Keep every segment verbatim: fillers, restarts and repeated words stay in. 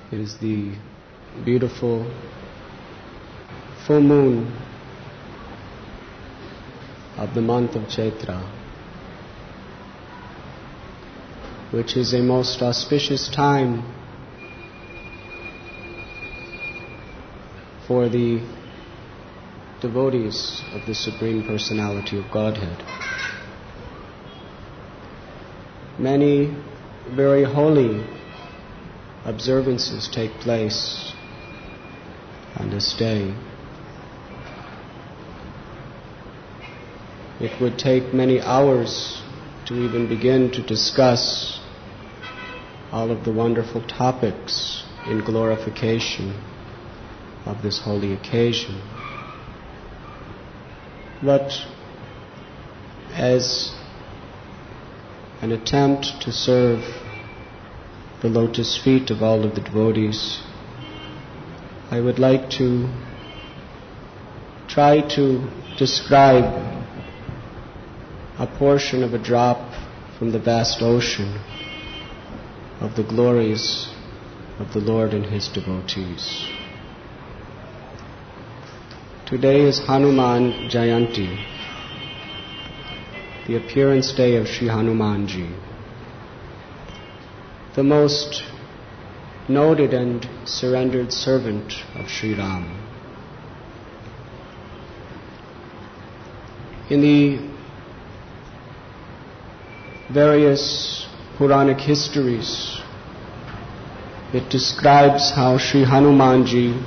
It is the beautiful full moon of the month of Chaitra, which is a most auspicious time for the devotees of the Supreme Personality of Godhead. Many very holy observances take place on this day. It would take many hours to even begin to discuss all of the wonderful topics in glorification of this holy occasion. But as an attempt to serve the lotus feet of all of the devotees, I would like to try to describe a portion of a drop from the vast ocean of the glories of the Lord and His devotees. Today is Hanuman Jayanti, the appearance day of Sri Hanumanji, the most noted and surrendered servant of Sri Ram. In the various Puranic histories, it describes how Sri Hanumanji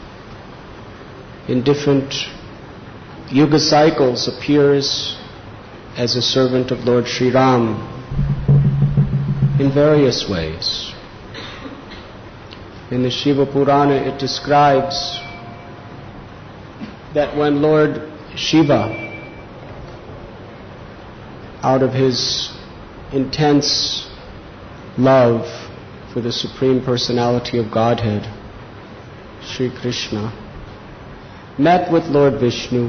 in different yuga cycles appears as a servant of Lord Sri Ram in various ways. In the Shiva Purana, it describes that when Lord Shiva, out of his intense love for the Supreme Personality of Godhead, Sri Krishna, met with Lord Vishnu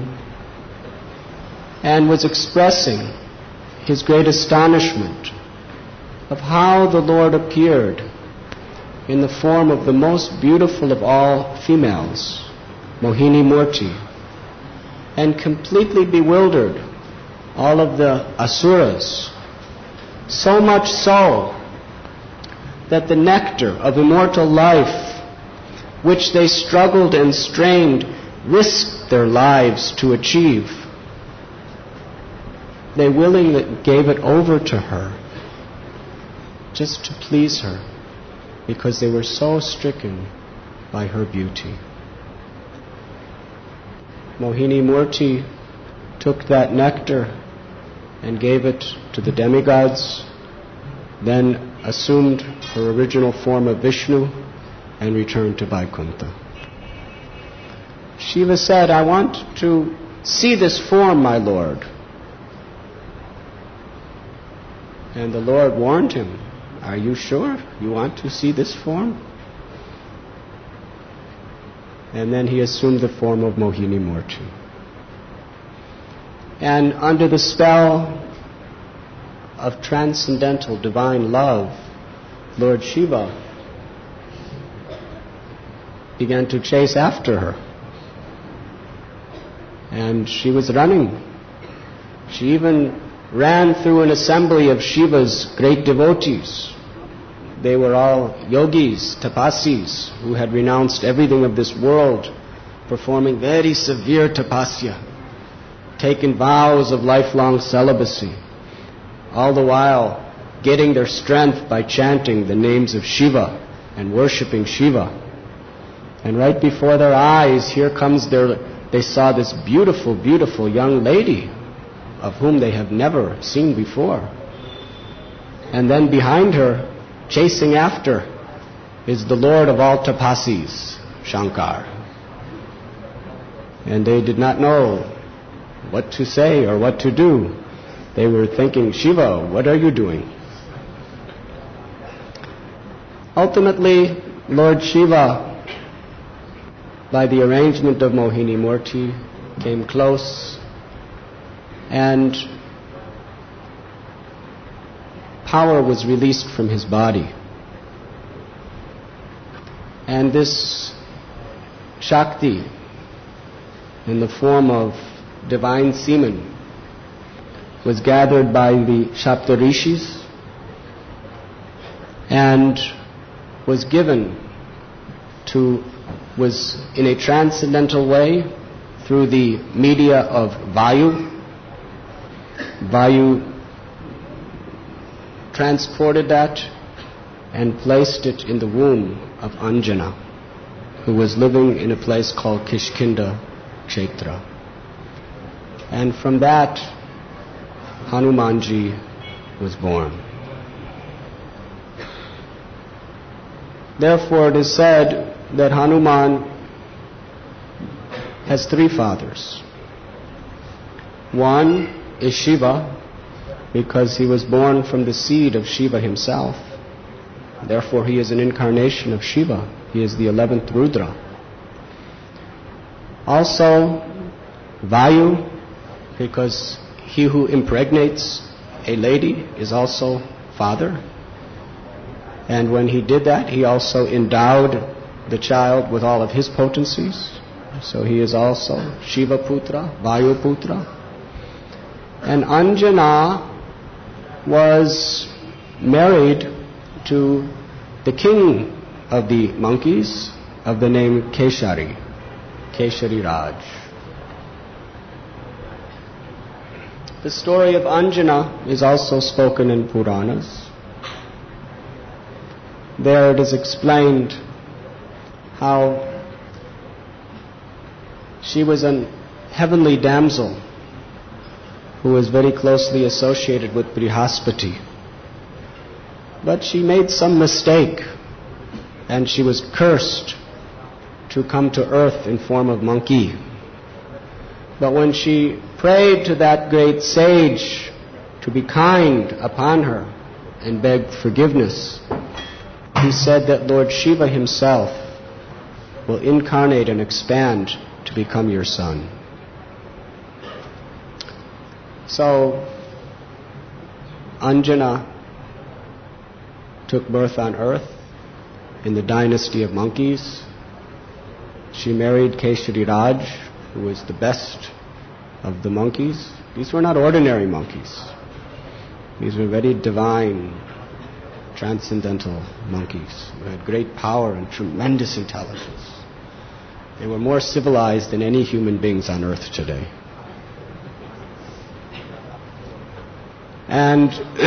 and was expressing his great astonishment of how the Lord appeared in the form of the most beautiful of all females, Mohini Murti, and completely bewildered all of the asuras, so much so that the nectar of immortal life, which they struggled and strained, risked their lives to achieve, they willingly gave it over to her just to please her, because they were so stricken by her beauty. Mohini Murti took that nectar and gave it to the demigods, then assumed her original form of Vishnu and returned to Vaikuntha. Shiva said, "I want to see this form, my Lord." And the Lord warned him, "Are you sure you want to see this form?" And then he assumed the form of Mohini Murti. And under the spell of transcendental divine love, Lord Shiva began to chase after her. And she was running. She even ran through an assembly of Shiva's great devotees. They were all yogis, tapasis, who had renounced everything of this world, performing very severe tapasya, taken vows of lifelong celibacy, all the while getting their strength by chanting the names of Shiva and worshipping Shiva. And right before their eyes, here comes their, they saw this beautiful, beautiful young lady of whom they have never seen before. And then behind her, chasing after, is the Lord of all tapasis, Shankar. And they did not know what to say or what to do. They were thinking, "Shiva, what are you doing?" Ultimately, Lord Shiva, by the arrangement of Mohini Murti, came close and power was released from his body. And this Shakti, in the form of divine semen, was gathered by the Saptarishis and was given to, was in a transcendental way through the media of Vayu. Vayu transported that and placed it in the womb of Anjana, who was living in a place called Kishkinda Kshetra. And from that, Hanumanji was born. Therefore, it is said that Hanuman has three fathers. One is Shiva, because he was born from the seed of Shiva himself. Therefore, he is an incarnation of Shiva. He is the eleventh Rudra. Also, Vayu, because he who impregnates a lady is also father. And when he did that, he also endowed the child with all of his potencies. So he is also Shiva Putra, Vayu Putra. And Anjana was married to the king of the monkeys of the name Keshari, Keshari Raj. The story of Anjana is also spoken in Puranas. There it is explained how she was a heavenly damsel who was very closely associated with Brihaspati. But she made some mistake and she was cursed to come to earth in form of monkey. But when she prayed to that great sage to be kind upon her and begged forgiveness, he said that Lord Shiva himself will incarnate and expand to become your son. So, Anjana took birth on earth in the dynasty of monkeys. She married Keshari Raj, who was the best of the monkeys. These were not ordinary monkeys. These were very divine, transcendental monkeys who had great power and tremendous intelligence. They were more civilized than any human beings on earth today. And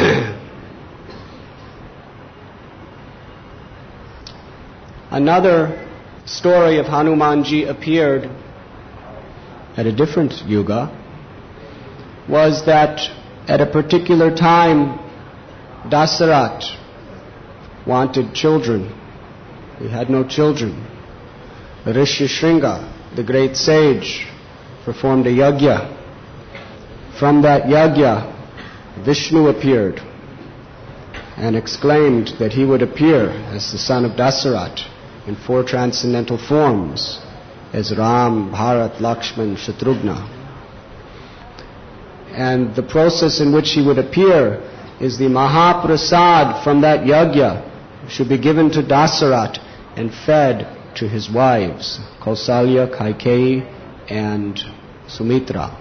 another story of Hanumanji appeared at a different yuga, was that at a particular time Dasarat wanted children. He had no children. Rishi Shringa, the great sage, performed a yajna. From that yajna, Vishnu appeared and exclaimed that he would appear as the son of Dasarat in four transcendental forms, as Ram, Bharat, Lakshman, Shatrughna. And the process in which he would appear is the Mahaprasad from that yajna should be given to Dasarat and fed to his wives, Kausalya, Kaikeyi, and Sumitra.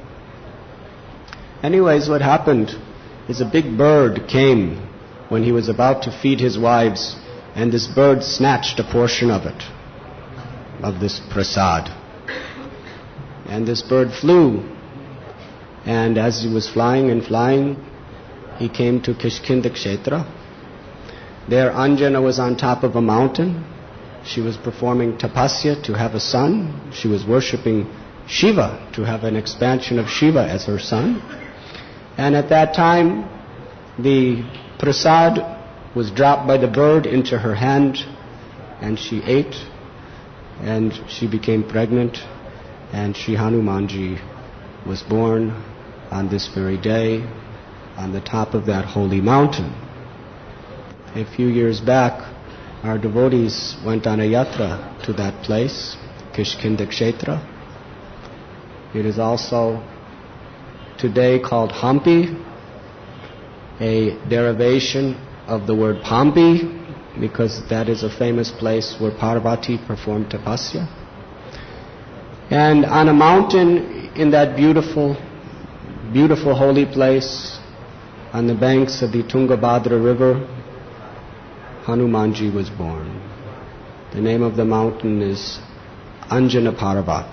Anyways, what happened is a big bird came when he was about to feed his wives, and this bird snatched a portion of it, of this prasad. And this bird flew, and as he was flying and flying, he came to Kishkinda Kshetra. There Anjana was on top of a mountain. She was performing tapasya to have a son. She was worshipping Shiva to have an expansion of Shiva as her son. And at that time, the prasad was dropped by the bird into her hand, and she ate, and she became pregnant, and Shri Hanumanji was born on this very day on the top of that holy mountain. A few years back, our devotees went on a yatra to that place, Kishkinda Kshetra. It is also today called Hampi, a derivation of the word Pompi, because that is a famous place where Parvati performed tapasya. And on a mountain in that beautiful, beautiful holy place, on the banks of the Tungabhadra river, Hanumanji was born. The name of the mountain is Anjana Parvat.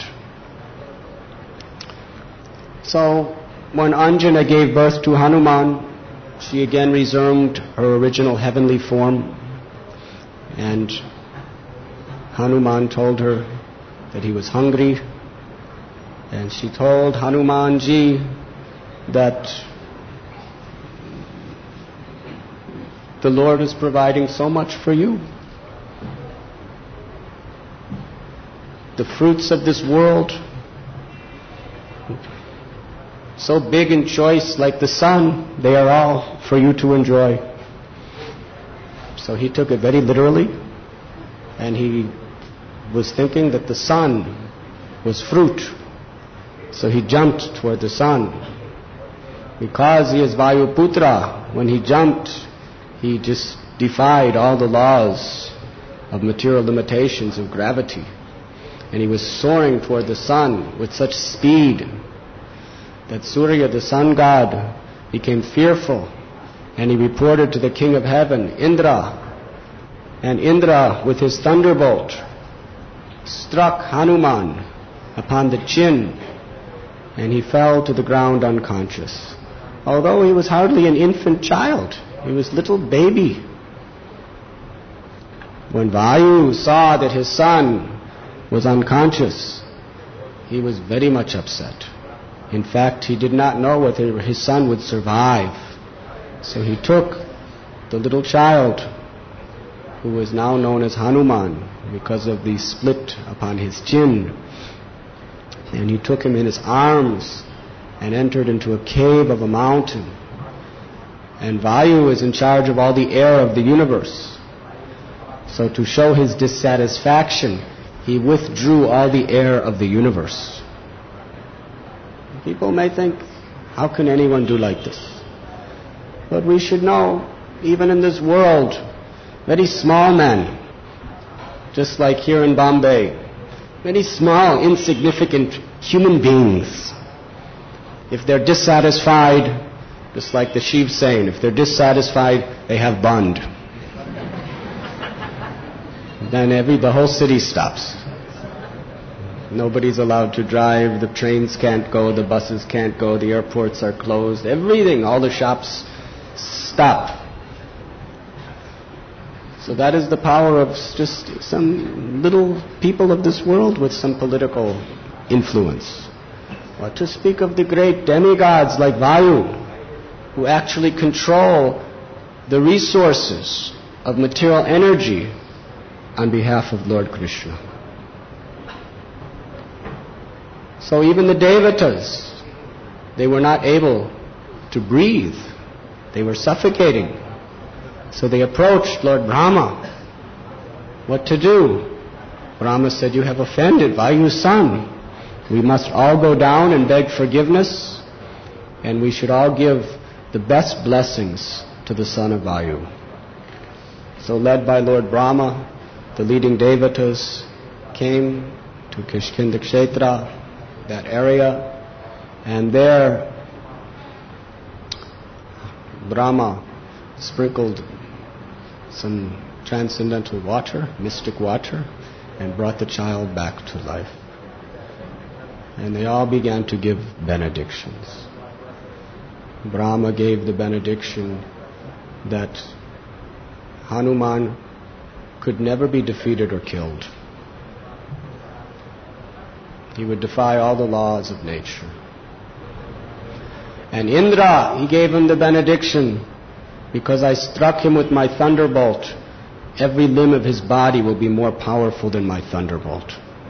So, when Anjana gave birth to Hanuman, she again resumed her original heavenly form, and Hanuman told her that he was hungry, and she told Hanumanji that the Lord is providing so much for you. The fruits of this world, so big and choice like the sun, they are all for you to enjoy. So he took it very literally, and he was thinking that the sun was fruit. So he jumped toward the sun. Because he is Vayuputra, when he jumped, he just defied all the laws of material limitations of gravity. And he was soaring toward the sun with such speed that Surya, the sun god, became fearful, and he reported to the king of heaven, Indra. And Indra, with his thunderbolt, struck Hanuman upon the chin, and he fell to the ground unconscious. Although he was hardly an infant child, he was a little baby. When Vayu saw that his son was unconscious, he was very much upset. In fact, he did not know whether his son would survive. So he took the little child, who was now known as Hanuman because of the split upon his chin, and he took him in his arms and entered into a cave of a mountain. And Vayu is in charge of all the air of the universe. So to show his dissatisfaction, he withdrew all the air of the universe. People may think, how can anyone do like this? But we should know, even in this world, very small men, just like here in Bombay, very small, insignificant human beings, if they're dissatisfied, just like the Shiv saying, if they're dissatisfied, they have bund. Then every, the whole city stops. Nobody's allowed to drive, the trains can't go, the buses can't go, the airports are closed, everything, all the shops stop. So that is the power of just some little people of this world with some political influence. What to speak of the great demigods like Vayu, who actually control the resources of material energy on behalf of Lord Krishna. So even the Devatas, they were not able to breathe. They were suffocating. So they approached Lord Brahma. What to do? Brahma said, you have offended Vayu's son. We must all go down and beg forgiveness, and we should all give the best blessings to the son of Vayu. So led by Lord Brahma, the leading Devatas came to Kishkinda Kshetra, that area, and there Brahma sprinkled some transcendental water, mystic water, and brought the child back to life. And they all began to give benedictions. Brahma gave the benediction that Hanuman could never be defeated or killed. He would defy all the laws of nature. And Indra, he gave him the benediction, because I struck him with my thunderbolt, every limb of his body will be more powerful than my thunderbolt.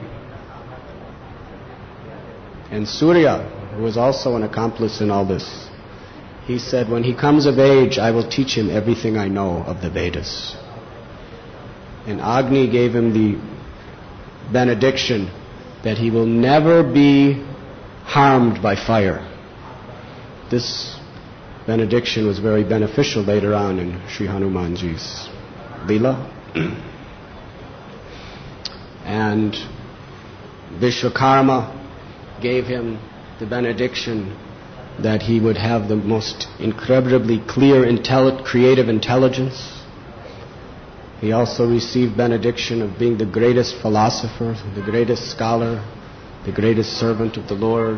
And Surya, who was also an accomplice in all this, he said, when he comes of age, I will teach him everything I know of the Vedas. And Agni gave him the benediction that he will never be harmed by fire. This benediction was very beneficial later on in Sri Hanumanji's Leela. And Vishwakarma gave him the benediction that he would have the most incredibly clear, intelli- creative intelligence. He also received benediction of being the greatest philosopher, the greatest scholar, the greatest servant of the Lord.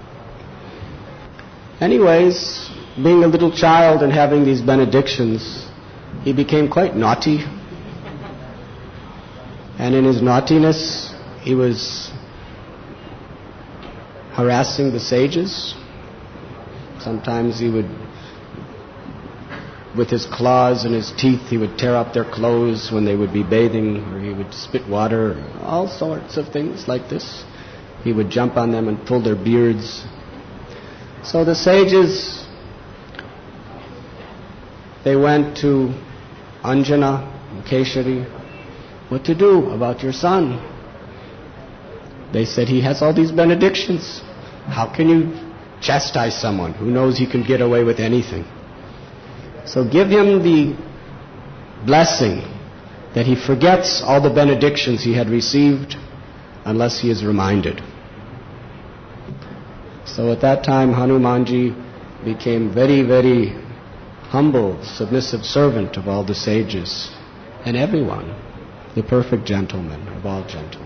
Anyways, being a little child and having these benedictions, he became quite naughty. And in his naughtiness, he was harassing the sages. Sometimes he would, with his claws and his teeth, he would tear up their clothes when they would be bathing, or he would spit water, all sorts of things like this. He would jump on them and pull their beards. So the sages, they went to Anjana and Keshari. What to do about your son? They said, he has all these benedictions. How can you chastise someone who knows he can get away with anything? So give him the blessing that he forgets all the benedictions he had received unless he is reminded. So at that time, Hanumanji became very, very humble, submissive servant of all the sages and everyone, the perfect gentleman of all gentlemen.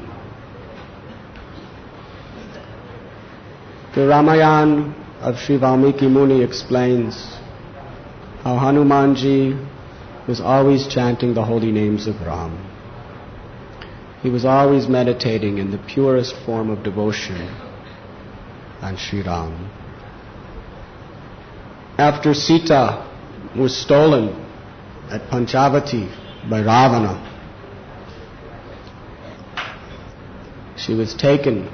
The Ramayana of Sri Valmiki Muni explains how Hanumanji was always chanting the holy names of Ram. He was always meditating in the purest form of devotion on Sri Ram. After Sita was stolen at Panchavati by Ravana, she was taken.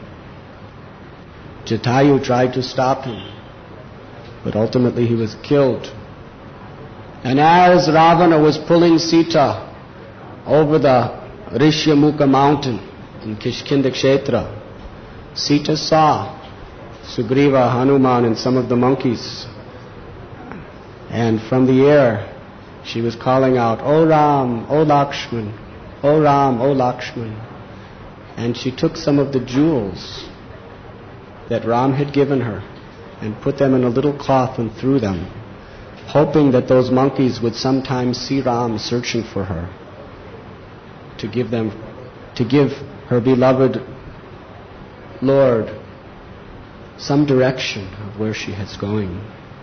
Jatayu tried to stop him, but ultimately he was killed. And as Ravana was pulling Sita over the Rishyamukha mountain in Kishkinda Kshetra, Sita saw Sugriva, Hanuman, and some of the monkeys. And from the air, she was calling out, "O Ram, O Lakshman, O Ram, O Lakshman." And she took some of the jewels that Ram had given her and put them in a little cloth and threw them, hoping that those monkeys would sometime see Ram searching for her to give them, to give her beloved Lord some direction of where she is going.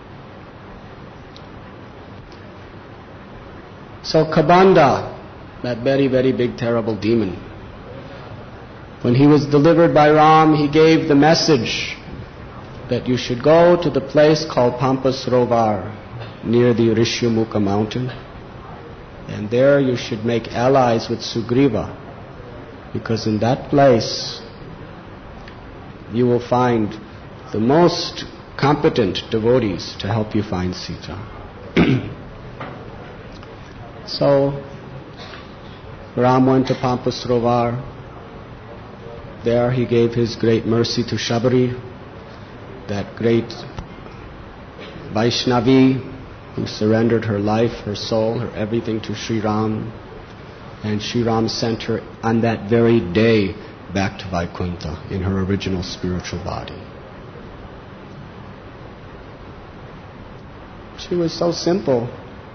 So Kabanda, that very, very big, terrible demon, when he was delivered by Ram, he gave the message that you should go to the place called Pampasrovar, near the Rishyamukha mountain, and there you should make allies with Sugriva, because in that place you will find the most competent devotees to help you find Sita. So Ram went to Pampasrovar. There he gave his great mercy to Shabari, that great Vaishnavi who surrendered her life, her soul, her everything to Sri Ram. And Sri Ram sent her on that very day back to Vaikuntha in her original spiritual body. She was so simple.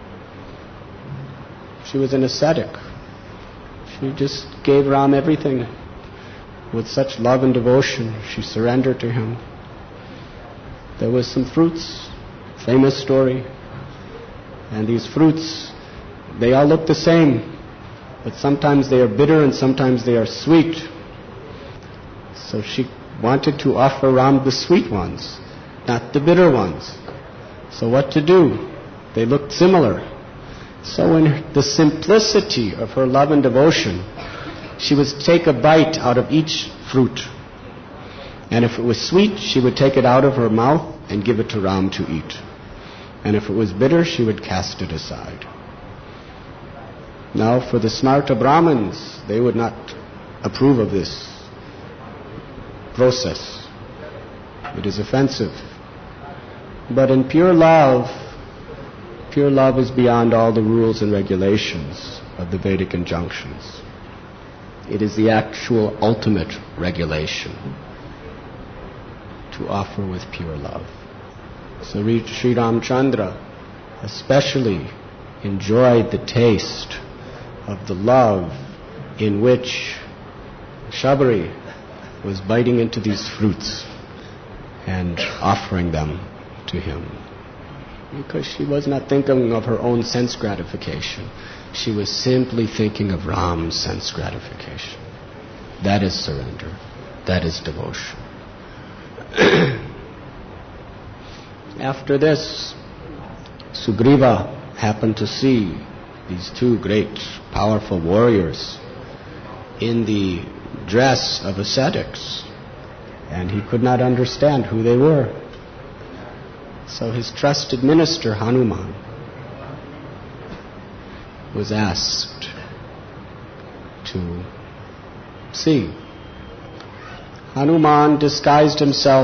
She was an ascetic. She just gave Ram everything. With such love and devotion, she surrendered to him. There was some fruits, famous story. And these fruits, they all look the same, but sometimes they are bitter and sometimes they are sweet. So she wanted to offer Ram the sweet ones, not the bitter ones. So what to do? They looked similar. So in the simplicity of her love and devotion, she would take a bite out of each fruit. And if it was sweet, she would take it out of her mouth and give it to Ram to eat. And if it was bitter, she would cast it aside. Now for the Smarta Brahmins, they would not approve of this process. It is offensive. But in pure love, pure love is beyond all the rules and regulations. of the Vedic injunctions. It is the actual ultimate regulation to offer with pure love. So Sri Ramchandra especially enjoyed the taste of the love in which Shabari was biting into these fruits and offering them to him. Because she was not thinking of her own sense gratification. She was simply thinking of Ram's sense gratification. That is surrender. That is devotion. After this, Sugriva happened to see these two great, powerful warriors in the dress of ascetics, and he could not understand who they were. So his trusted minister, Hanuman, was asked to see. Hanuman disguised himself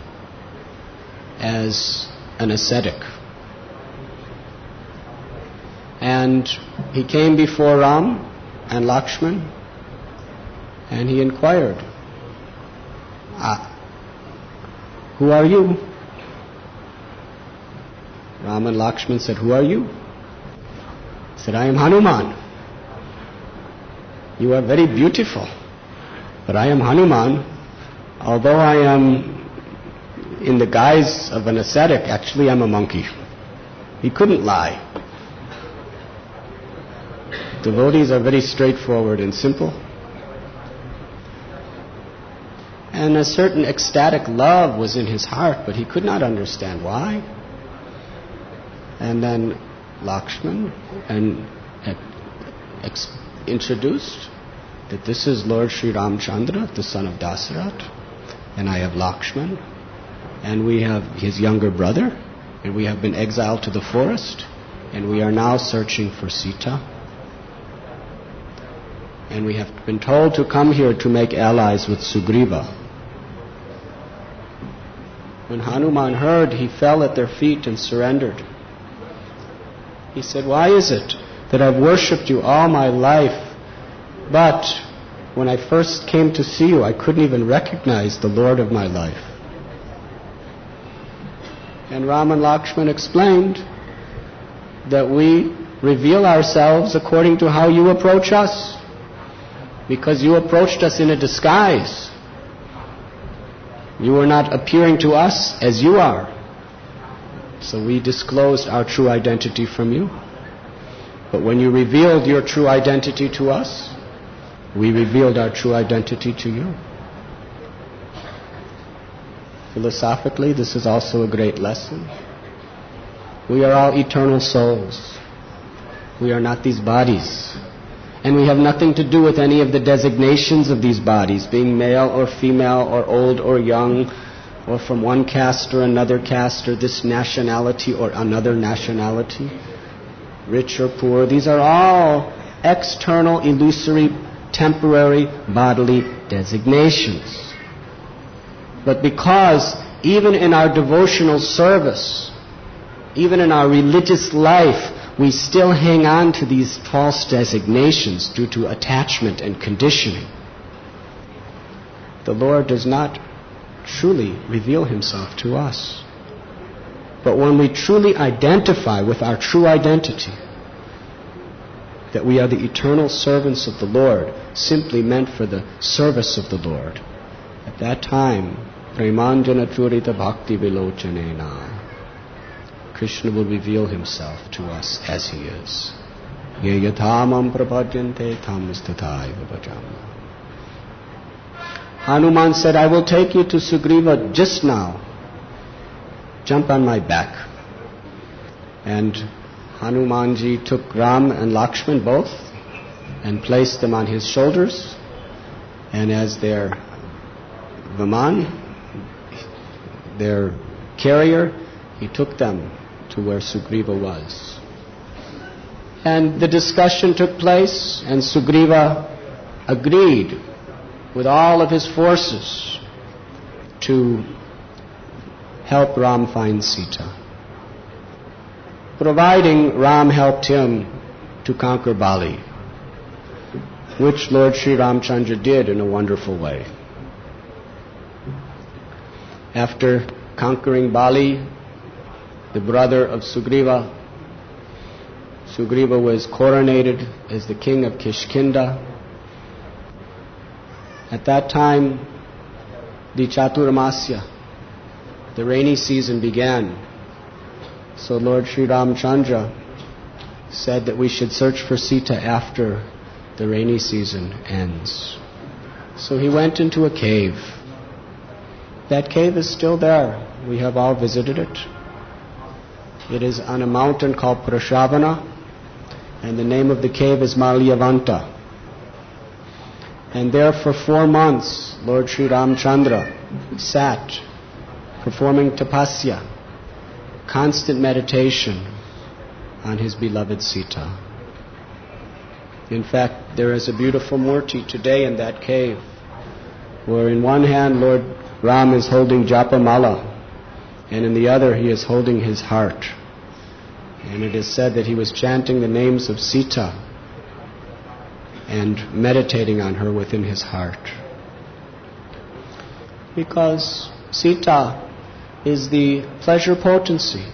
as an ascetic. And he came before Ram and Lakshman, and he inquired, ah, who are you? Ram and Lakshman said, who are you? He said, I am Hanuman. You are very beautiful, but I am Hanuman. Although I am in the guise of an ascetic, actually I'm a monkey. He couldn't lie. Devotees are very straightforward and simple. And a certain ecstatic love was in his heart, but he could not understand why. And then Lakshman and ex- introduced that this is Lord Sri Ramchandra, the son of Dasarath, and I have Lakshman, and we have his younger brother, and we have been exiled to the forest, and we are now searching for Sita. And we have been told to come here to make allies with Sugriva. When Hanuman heard, he fell at their feet and surrendered. He said, why is it that I've worshipped you all my life, but when I first came to see you, I couldn't even recognize the Lord of my life? And Ram and Lakshman explained that we reveal ourselves according to how you approach us, because you approached us in a disguise. You were not appearing to us as you are. So we disclosed our true identity from you. But when you revealed your true identity to us, we revealed our true identity to you. Philosophically, this is also a great lesson. We are all eternal souls. We are not these bodies. And we have nothing to do with any of the designations of these bodies, being male or female or old or young, or from one caste or another caste, or this nationality or another nationality, rich or poor. These are all external, illusory, temporary bodily designations. But because even in our devotional service, even in our religious life, we still hang on to these false designations due to attachment and conditioning, the Lord does not truly reveal himself to us. But when we truly identify with our true identity, that we are the eternal servants of the Lord, simply meant for the service of the Lord, at that time, Premanjana Churita Bhakti Vilochanena, Krishna will reveal himself to us as he is. Ye yathamam prapadyante thamasthathaiva bhajama. Hanuman said, I will take you to Sugriva just now. Jump on my back. And Hanumanji took Ram and Lakshman both and placed them on his shoulders. And as their Vaman, their carrier, he took them to where Sugriva was. And the discussion took place, and Sugriva agreed with all of his forces to help Ram find Sita, providing Ram helped him to conquer Bali, which Lord Sri Ramchandra did in a wonderful way. After conquering Bali, the brother of Sugriva, Sugriva was coronated as the king of Kishkinda. At that time, the Chaturmasya, the rainy season, began. So Lord Sri Ramchandra said that we should search for Sita after the rainy season ends. So he went into a cave. That cave is still there. We have all visited it. It is on a mountain called Prashavana, and the name of the cave is Malyavanta. And there for four months, Lord Sri Ramchandra sat performing tapasya, constant meditation on his beloved Sita. In fact, there is a beautiful murti today in that cave, where in one hand Lord Ram is holding Japa Mala, and in the other he is holding his heart. And it is said that he was chanting the names of Sita and meditating on her within his heart. Because Sita is the pleasure potency.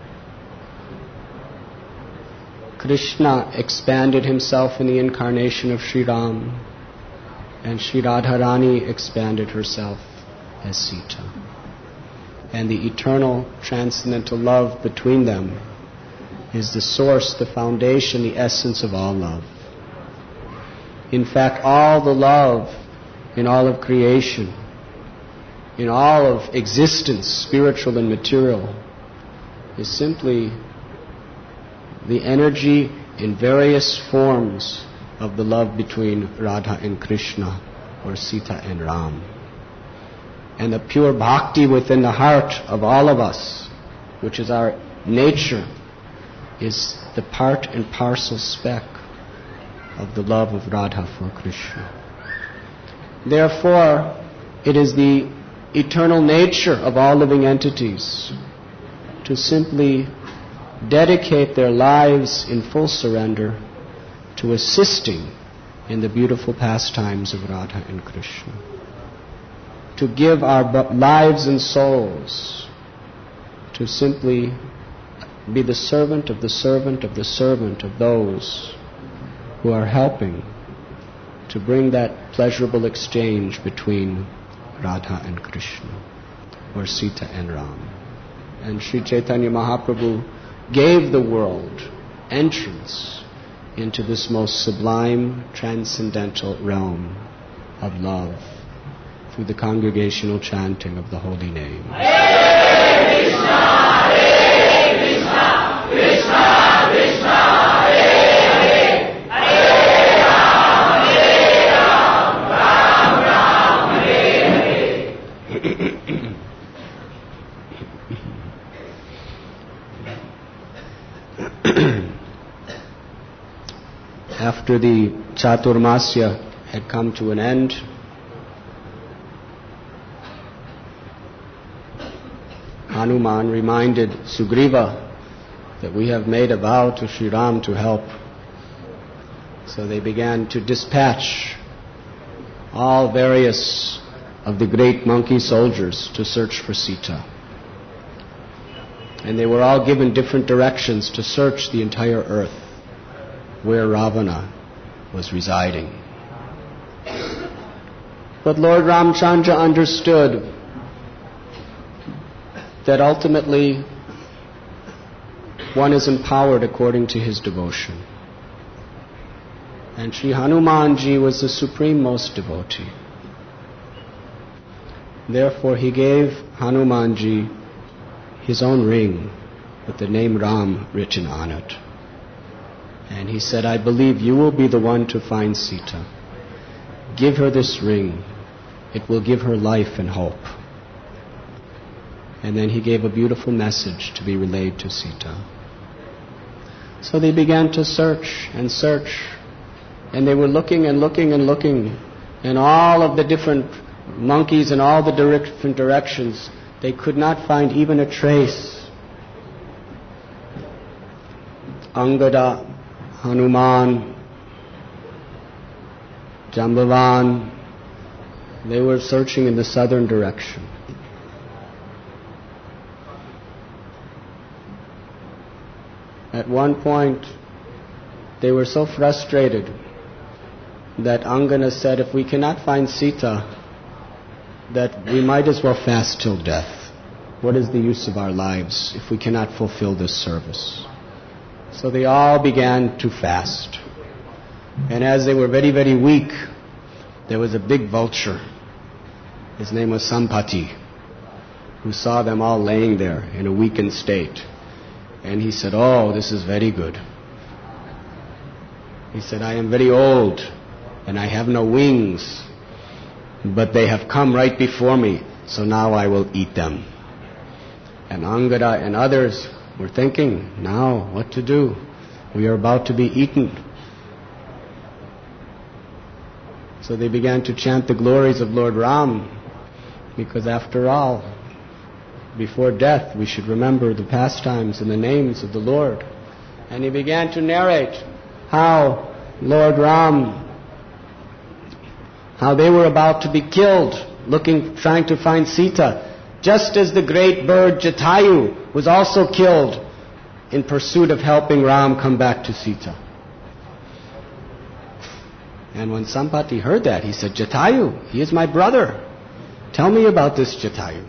Krishna expanded himself in the incarnation of Sri Ram, and Sri Radharani expanded herself as Sita. And the eternal transcendental love between them is the source, the foundation, the essence of all love. In fact, all the love in all of creation, in all of existence, spiritual and material, is simply the energy in various forms of the love between Radha and Krishna, or Sita and Ram. And the pure bhakti within the heart of all of us, which is our nature, is the part and parcel speck of the love of Radha for Krishna. Therefore, it is the eternal nature of all living entities to simply dedicate their lives in full surrender to assisting in the beautiful pastimes of Radha and Krishna. To give our lives and souls to simply be the servant of the servant of the servant of those who are helping to bring that pleasurable exchange between Radha and Krishna, or Sita and Ram. And Sri Chaitanya Mahaprabhu gave the world entrance into this most sublime, transcendental realm of love through the congregational chanting of the holy name. Hare Krishna, Hare Krishna, Krishna Krishna, Hare Hare, Hare Ram, Hare Ram, Ram Ram, Hare Hare. After the Chaturmasya had come to an end, Hanuman reminded Sugriva that we have made a vow to Sri Ram to help. So they began to dispatch all various of the great monkey soldiers to search for Sita. And they were all given different directions to search the entire earth where Ravana was residing. But Lord Ramchandra understood that ultimately one is empowered according to his devotion. And Sri Hanumanji was the supreme most devotee. Therefore he gave Hanumanji his own ring with the name Ram written on it. And he said, I believe you will be the one to find Sita. Give her this ring. It will give her life and hope. And then he gave a beautiful message to be relayed to Sita. So they began to search and search. And they were looking and looking and looking. In all of the different monkeys in all the different directions, they could not find even a trace. Angada, Hanuman, Jambavan, they were searching in the southern direction. At one point, they were so frustrated that Angana said, if we cannot find Sita, that we might as well fast till death. What is the use of our lives if we cannot fulfill this service? So they all began to fast. And as they were very, very weak, there was a big vulture. His name was Sampati, who saw them all laying there in a weakened state. And he said, oh, this is very good. He said, I am very old and I have no wings, but they have come right before me, so now I will eat them. And Angada and others were thinking, now what to do? We are about to be eaten. So they began to chant the glories of Lord Ram, because after all, before death we should remember the pastimes and the names of the Lord. And he began to narrate how Lord Ram, how they were about to be killed, looking, trying to find Sita, just as the great bird Jatayu was also killed in pursuit of helping Ram come back to Sita. And when Sampati heard that, he said, Jatayu, he is my brother. Tell me about this Jatayu.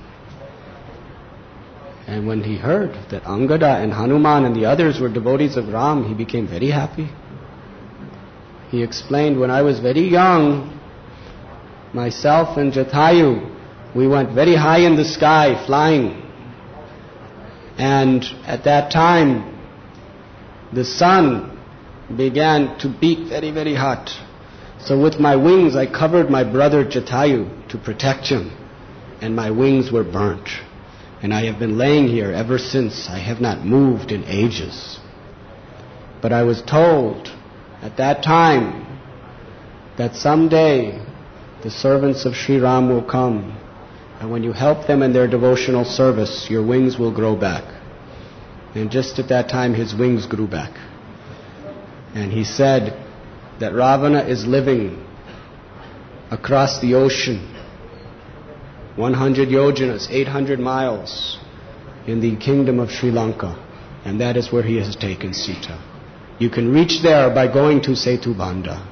And when he heard that Angada and Hanuman and the others were devotees of Ram, he became very happy. He explained, when I was very young, myself and Jatayu, we went very high in the sky, flying. And at that time, the sun began to beat very, very hot. So with my wings, I covered my brother Jatayu to protect him. And my wings were burnt. And I have been laying here ever since. I have not moved in ages. But I was told at that time that someday the servants of Sri Ram will come. And when you help them in their devotional service, your wings will grow back. And just at that time, his wings grew back. And he said that Ravana is living across the ocean, one hundred yojanas, eight hundred miles, in the kingdom of Sri Lanka. And that is where he has taken Sita. You can reach there by going to Setubanda.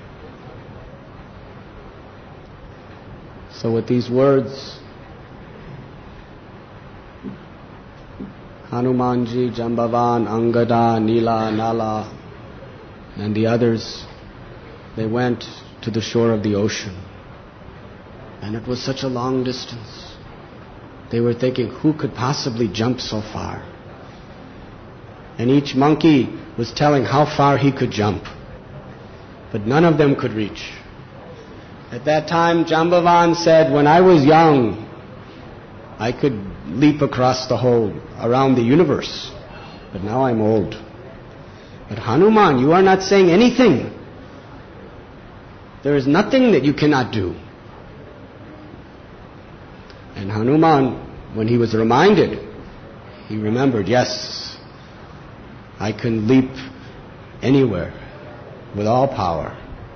So with these words, Hanumanji, Jambavan, Angada, Nila, Nala, and the others, they went to the shore of the ocean. And it was such a long distance. They were thinking, who could possibly jump so far? And each monkey was telling how far he could jump. But none of them could reach. At that time, Jambavan said, when I was young, I could leap across the whole, around the universe. But now I'm old. But Hanuman, you are not saying anything. There is nothing that you cannot do. And Hanuman, when he was reminded, he remembered, yes, I can leap anywhere with all power.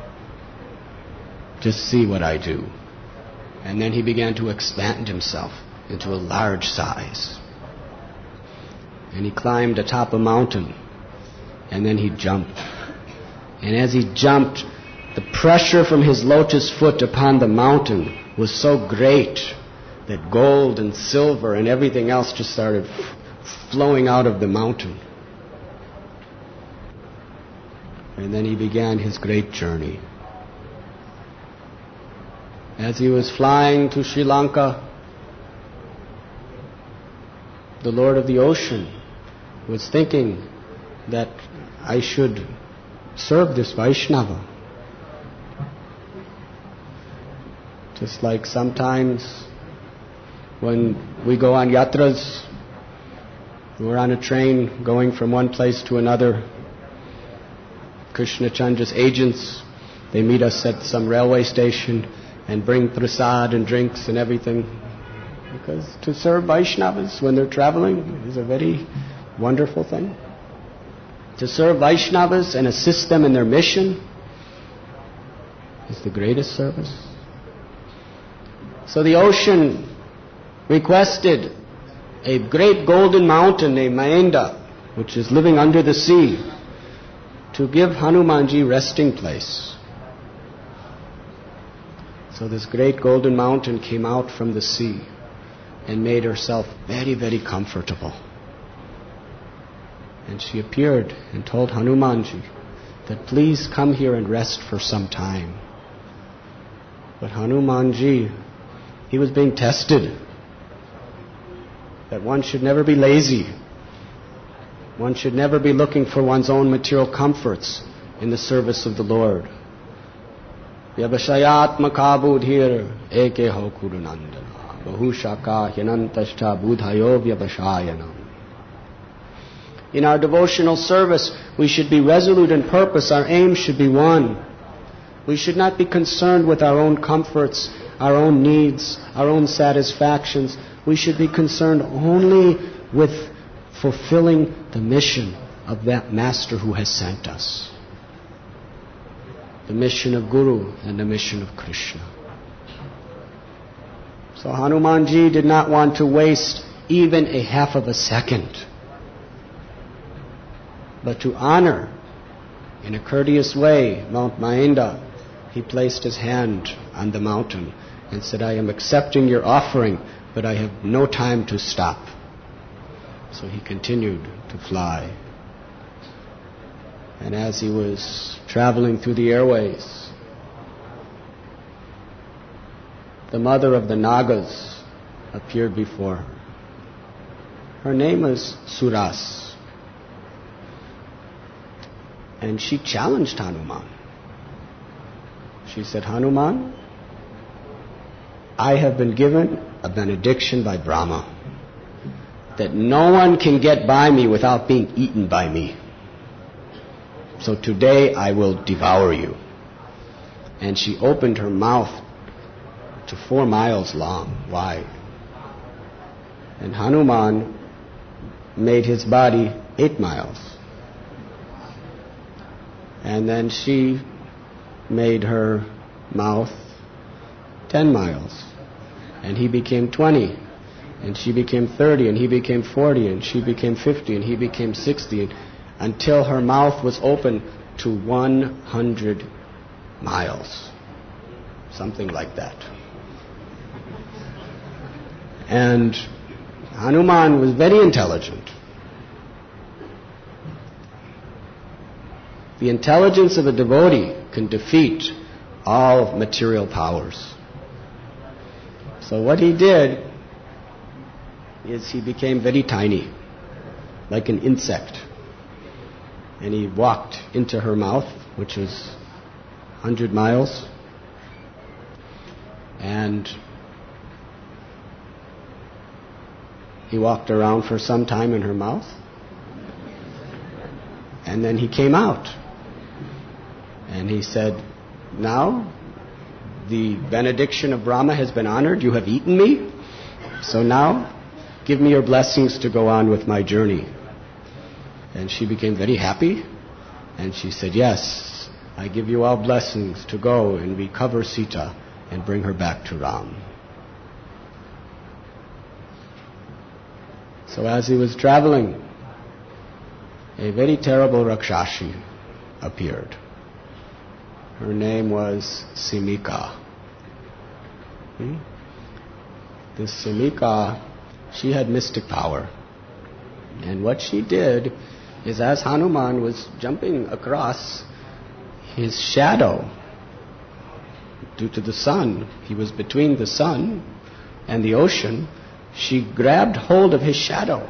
Just see what I do. And then he began to expand himself into a large size. And he climbed atop a mountain. And then he jumped. And as he jumped, the pressure from his lotus foot upon the mountain was so great that gold and silver and everything else just started f- flowing out of the mountain. And then he began his great journey. As he was flying to Sri Lanka, the Lord of the Ocean was thinking that I should serve this Vaishnava. Just like sometimes when we go on yatras, we're on a train going from one place to another. Krishna Chandra's agents, they meet us at some railway station and bring prasad and drinks and everything. Because to serve Vaishnavas when they're traveling is a very wonderful thing. To serve Vaishnavas and assist them in their mission is the greatest service. So the ocean requested a great golden mountain named Maenda, which is living under the sea, to give Hanumanji resting place. So this great golden mountain came out from the sea and made herself very, very comfortable. And she appeared and told Hanumanji that please come here and rest for some time. But Hanumanji, he was being tested. That one should never be lazy. One should never be looking for one's own material comforts in the service of the Lord. Vyabhashayatmaka budhir eke ho kurunandana bahushaka hyanantashta budhayo vyabhashayanam. In our devotional service, we should be resolute in purpose. Our aim should be one. We should not be concerned with our own comforts, our own needs, our own satisfactions. We should be concerned only with fulfilling the mission of that Master who has sent us. The mission of Guru and the mission of Krishna. So Hanumanji did not want to waste even a half of a second, but to honor in a courteous way Mount Maenda, he placed his hand on the mountain and said, I am accepting your offering, but I have no time to stop. So he continued to fly. And as he was traveling through the airways, the mother of the Nagas appeared before her. Her name was Suras. And she challenged Hanuman. She said, Hanuman, I have been given a benediction by Brahma that no one can get by me without being eaten by me. So today I will devour you. And she opened her mouth to four miles long, wide. And Hanuman made his body eight miles. And then she made her mouth ten miles. And he became twenty. And she became thirty. And he became forty. And she became fifty. And he became sixty. Until her mouth was open to one hundred miles. Something like that. And Hanuman was very intelligent. The intelligence of a devotee can defeat all material powers. So what he did is he became very tiny, like an insect. And he walked into her mouth, which was one hundred miles. And he walked around for some time in her mouth. And then he came out. And he said, now the benediction of Brahma has been honored. You have eaten me. So now give me your blessings to go on with my journey. And she became very happy. And she said, yes, I give you all blessings to go and recover Sita and bring her back to Ram. So as he was traveling, a very terrible Rakshashi appeared. Her name was Simika. Hmm? This Simika, she had mystic power. And what she did is, as Hanuman was jumping across, his shadow, due to the sun, he was between the sun and the ocean, she grabbed hold of his shadow.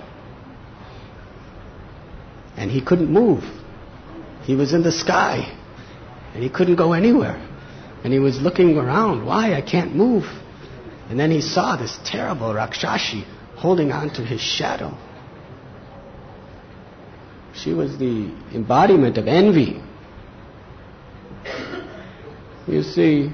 And he couldn't move. He was in the sky. And he couldn't go anywhere. And he was looking around. Why? I can't move. And then he saw this terrible Rakshashi holding on to his shadow. She was the embodiment of envy. You see,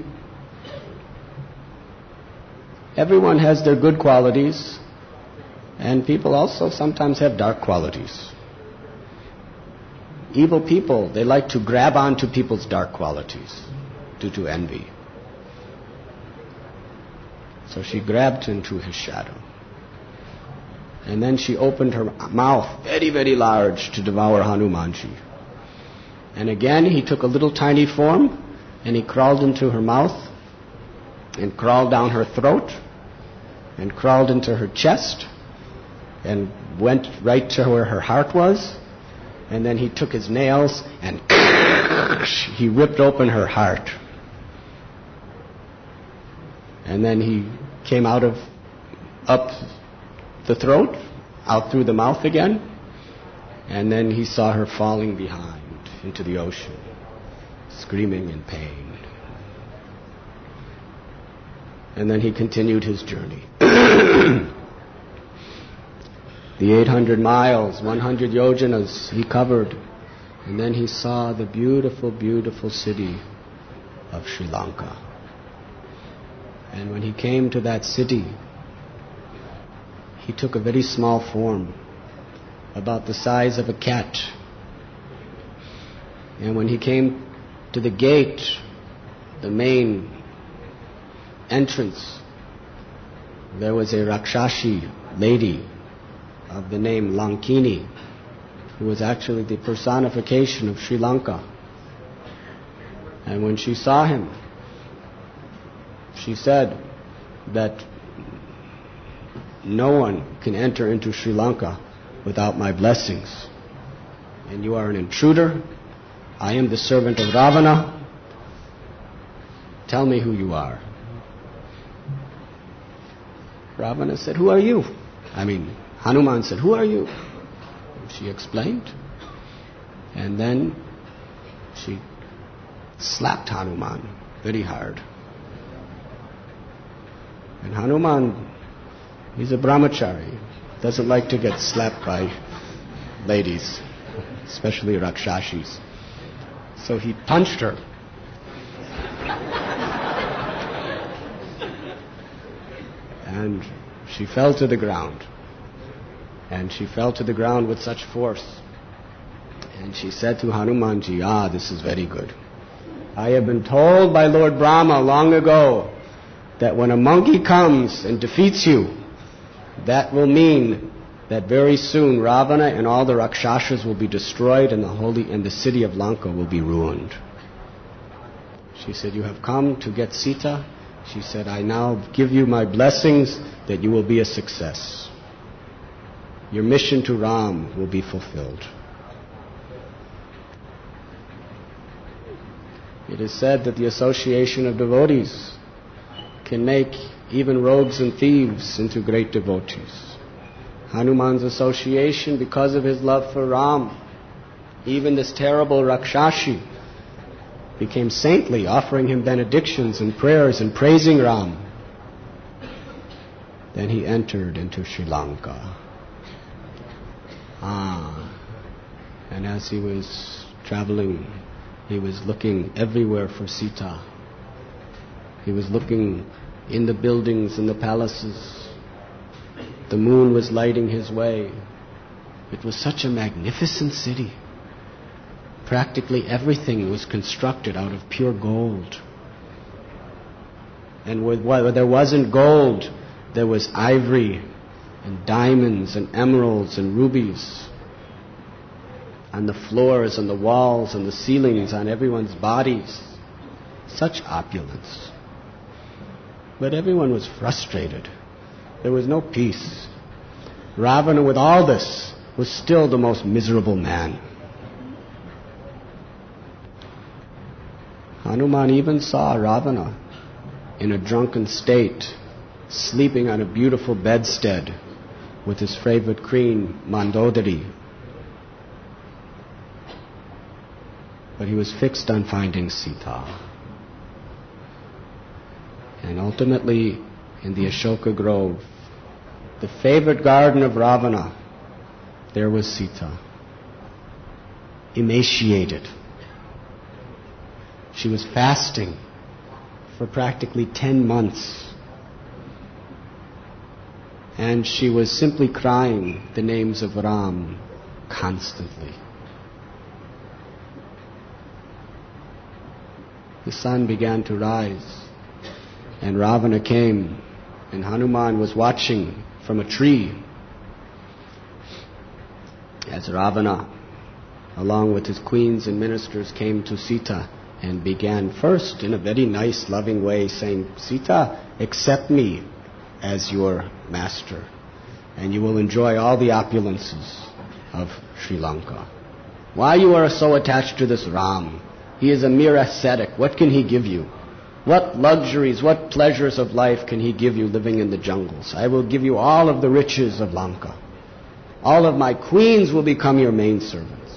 everyone has their good qualities, and people also sometimes have dark qualities. Evil people, they like to grab onto people's dark qualities. due to envy. So she grabbed into his shadow. And then she opened her mouth very, very large to devour Hanumanji. And again he took a little tiny form and he crawled into her mouth and crawled down her throat and crawled into her chest and went right to where her heart was. And then he took his nails and he ripped open her heart. And then he came out of, up the throat, out through the mouth again. And then he saw her falling behind into the ocean, screaming in pain. And then he continued his journey. The eight hundred miles, one hundred yojanas he covered. And then he saw the beautiful, beautiful city of Sri Lanka. And when he came to that city, he took a very small form, about the size of a cat. And when he came to the gate, the main entrance, there was a Rakshashi lady of the name Lankini, who was actually the personification of Sri Lanka. And when she saw him, she said that no one can enter into Sri Lanka without my blessings. And you are an intruder. I am the servant of Ravana. Tell me who you are. Ravana said, who are you? I mean, Hanuman said, who are you? She explained. And then she slapped Hanuman very hard. And Hanuman, he's a brahmachari, doesn't like to get slapped by ladies, especially Rakshashis. So he punched her. And she fell to the ground. And she fell to the ground with such force. And she said to Hanumanji, ah, this is very good. I have been told by Lord Brahma long ago that when a monkey comes and defeats you, that will mean that very soon Ravana and all the Rakshashas will be destroyed and the holy and the city of Lanka will be ruined. She said, you have come to get Sita. She said, I now give you my blessings that you will be a success. Your mission to Ram will be fulfilled. It is said that the association of devotees can make even rogues and thieves into great devotees. Hanuman's association, because of his love for Ram, even this terrible Rakshashi became saintly, offering him benedictions and prayers and praising Ram. Then he entered into Sri Lanka. Ah, and as he was traveling, he was looking everywhere for Sita. He was looking in the buildings, in the palaces. The moon was lighting his way. It was such a magnificent city. Practically everything was constructed out of pure gold. And where there wasn't gold, there was ivory and diamonds and emeralds and rubies on the floors and the walls and the ceilings, on everyone's bodies. Such opulence. But everyone was frustrated. There was no peace. Ravana, with all this, was still the most miserable man. Hanuman even saw Ravana in a drunken state, sleeping on a beautiful bedstead with his favorite queen, Mandodari. But he was fixed on finding Sita. And ultimately, in the Ashoka Grove, the favorite garden of Ravana, there was Sita, emaciated. She was fasting for practically ten months. And she was simply crying the names of Ram constantly. the sun began to rise, and Ravana came, and Hanuman was watching from a tree as Ravana, along with his queens and ministers, came to Sita and began first in a very nice, loving way saying, Sita, accept me as your master, and you will enjoy all the opulences of Sri Lanka. Why you are so attached to this Ram? He is a mere ascetic. What can he give you? What luxuries, what pleasures of life can he give you living in the jungles? I will give you all of the riches of Lanka. All of my queens will become your maidservants.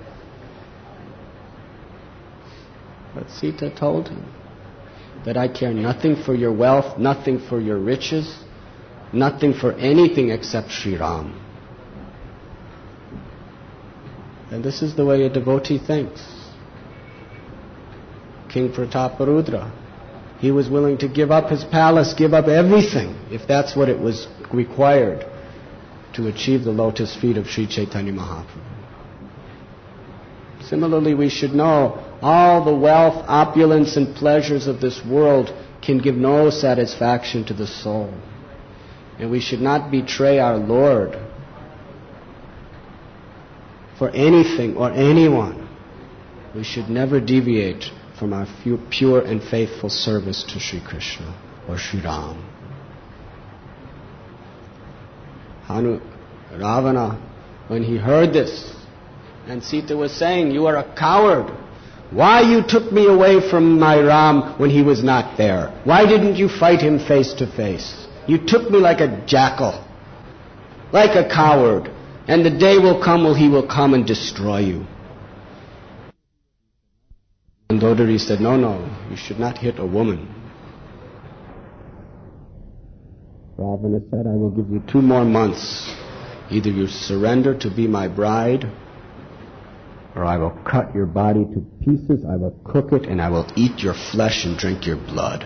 But Sita told him that I care nothing for your wealth, nothing for your riches, nothing for anything except Sri Ram. And this is the way a devotee thinks. King Prataparudra, he was willing to give up his palace, give up everything, if that's what it was required to achieve the lotus feet of Sri Chaitanya Mahaprabhu. Similarly, we should know all the wealth, opulence, and pleasures of this world can give no satisfaction to the soul. And we should not betray our Lord for anything or anyone. We should never deviate from our pure and faithful service to Sri Krishna or Sri Ram. Hanu, Ravana, when he heard this, and Sita was saying, you are a coward. Why you took me away from my Ram when he was not there? Why didn't you fight him face to face? You took me like a jackal, like a coward. And the day will come when he will come and destroy you. Mandodari said, no, no, you should not hit a woman. Ravana said, I will give you two more months. Either you surrender to be my bride, or I will cut your body to pieces, I will cook it, and I will eat your flesh and drink your blood.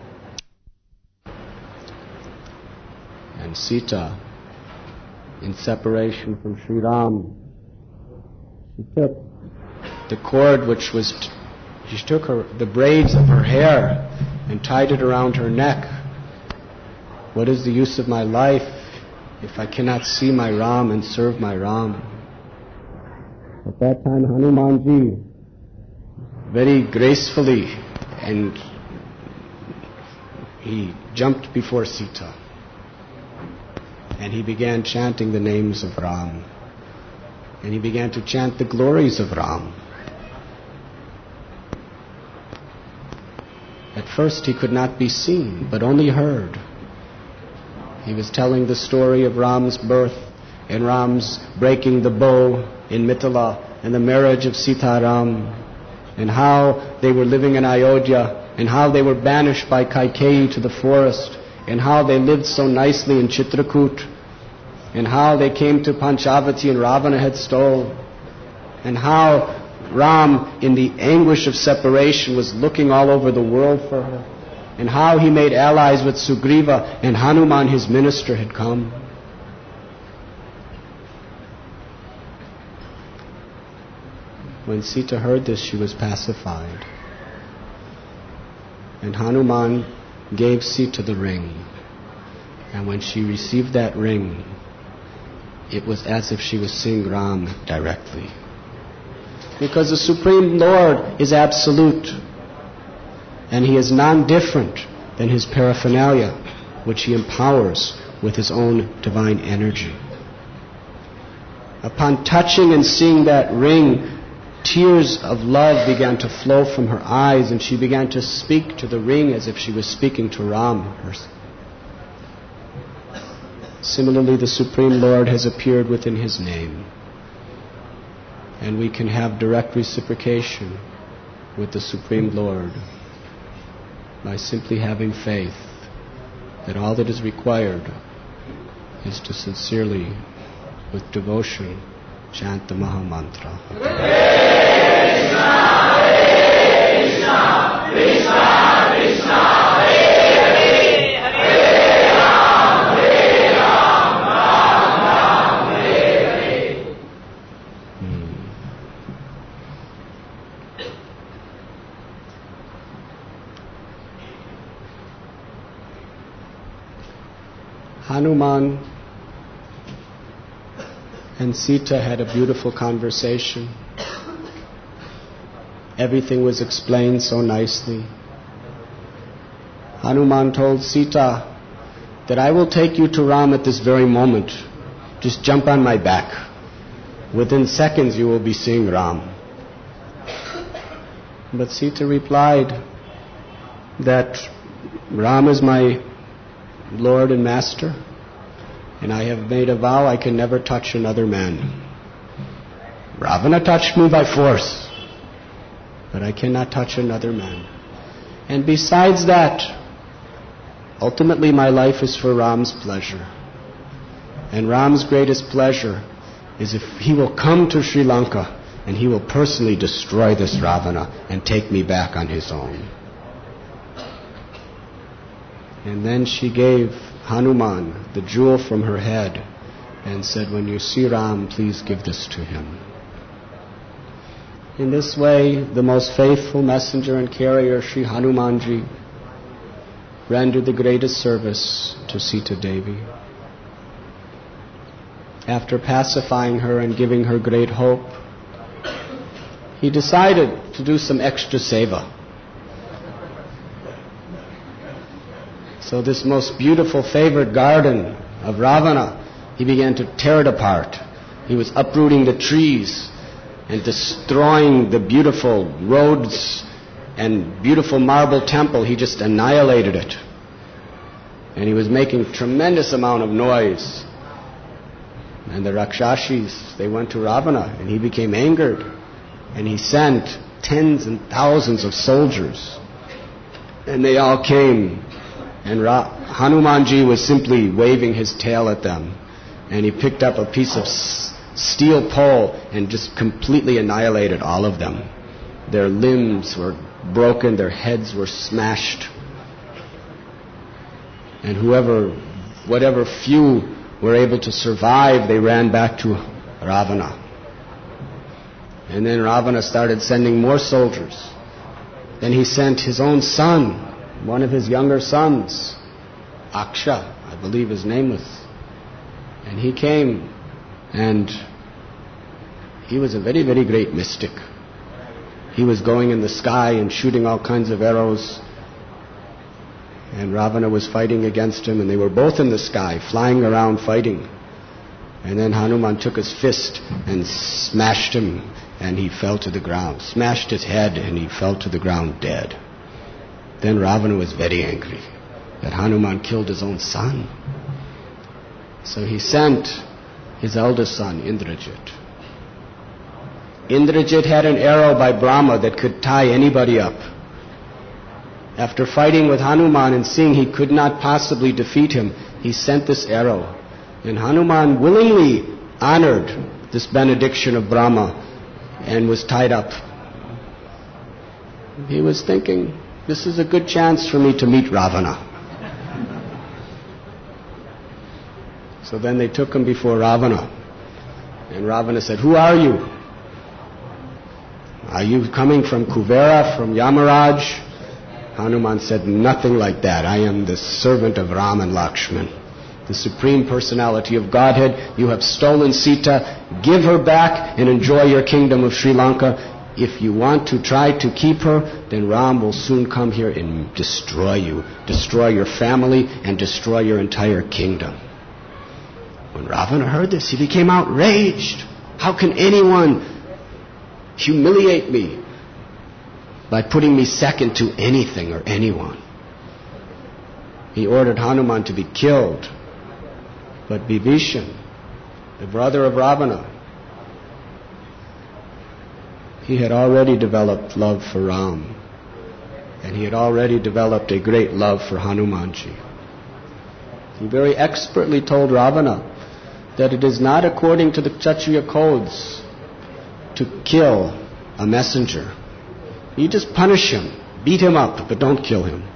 And Sita, in separation from Sri Ram, she took the cord which was, t- she took her, the braids of her hair and tied it around her neck. What is the use of my life if I cannot see my Ram and serve my Ram? At that time, Hanumanji, very gracefully, and he jumped before Sita. And he began chanting the names of Ram. And he began to chant the glories of Ram. At first he could not be seen, but only heard. He was telling the story of Ram's birth, and Ram's breaking the bow in Mithila, and the marriage of Sita Ram, and how they were living in Ayodhya, and how they were banished by Kaikeyi to the forest, and how they lived so nicely in Chitrakoot, and how they came to Panchavati and Ravana had stole, and how Ram, in the anguish of separation, was looking all over the world for her, and how he made allies with Sugriva, and Hanuman, his minister, had come. When Sita heard this, she was pacified. And Hanuman gave Sita the ring. And when she received that ring, it was as if she was seeing Ram directly. Because the Supreme Lord is absolute. And He is non-different than His paraphernalia, which He empowers with His own divine energy. Upon touching and seeing that ring, tears of love began to flow from her eyes, and she began to speak to the ring as if she was speaking to Ram. Similarly, the Supreme Lord has appeared within His name. And we can have direct reciprocation with the Supreme Lord by simply having faith that all that is required is to sincerely, with devotion, chant the Maha Mantra. Krishna, Krishna, Krishna, Krishna, Hare Hare, Hare Ram, Hare Ram, Ram Ram, Hare Hare. Hmm. Hanuman and Sita had a beautiful conversation. Everything was explained so nicely. Hanuman told Sita that I will take you to Ram at this very moment. Just jump on my back. Within seconds you will be seeing Ram. But Sita replied that Ram is my Lord and Master, and I have made a vow I can never touch another man. Ravana touched me by force, but I cannot touch another man. And besides that, ultimately my life is for Ram's pleasure. And Ram's greatest pleasure is if he will come to Sri Lanka and he will personally destroy this Ravana and take me back on his own. And then she gave Hanuman the jewel from her head and said, when you see Ram, please give this to him. In this way, the most faithful messenger and carrier, Sri Hanumanji, rendered the greatest service to Sita Devi. After pacifying her and giving her great hope, he decided to do some extra seva. So this most beautiful favored garden of Ravana, he began to tear it apart. He was uprooting the trees and destroying the beautiful roads and beautiful marble temple. He just annihilated it. And he was making tremendous amount of noise. And the Rakshashis, they went to Ravana, and he became angered. And he sent tens and thousands of soldiers. And they all came. And Ra- Hanumanji was simply waving his tail at them. And he picked up a piece of s- steel pole and just completely annihilated all of them. Their limbs were broken, their heads were smashed. And whoever, whatever few were able to survive, they ran back to Ravana. And then Ravana started sending more soldiers. Then he sent his own son, one of his younger sons, Aksha, I believe his name was. And he came, and he was a very, very great mystic. He was going in the sky and shooting all kinds of arrows. And Ravana was fighting against him, and they were both in the sky, flying around fighting. And then Hanuman took his fist and smashed him, and he fell to the ground. Smashed his head, and he fell to the ground dead. Then Ravana was very angry that Hanuman killed his own son. So he sent his eldest son, Indrajit. Indrajit had an arrow by Brahma that could tie anybody up. After fighting with Hanuman and seeing he could not possibly defeat him, he sent this arrow. And Hanuman willingly honored this benediction of Brahma and was tied up. He was thinking, this is a good chance for me to meet Ravana. So then they took him before Ravana. And Ravana said, who are you? Are you coming from Kuvera, from Yamaraj? Hanuman said, nothing like that. I am the servant of Ram and Lakshman, the Supreme Personality of Godhead. You have stolen Sita. Give her back and enjoy your kingdom of Sri Lanka. If you want to try to keep her, then Ram will soon come here and destroy you, destroy your family, and destroy your entire kingdom. When Ravana heard this, he became outraged. How can anyone humiliate me by putting me second to anything or anyone? He ordered Hanuman to be killed. But Vibhishan, the brother of Ravana, he had already developed love for Ram. And he had already developed a great love for Hanumanji. He very expertly told Ravana that it is not according to the Kshatriya codes to kill a messenger. You just punish him, beat him up, but don't kill him.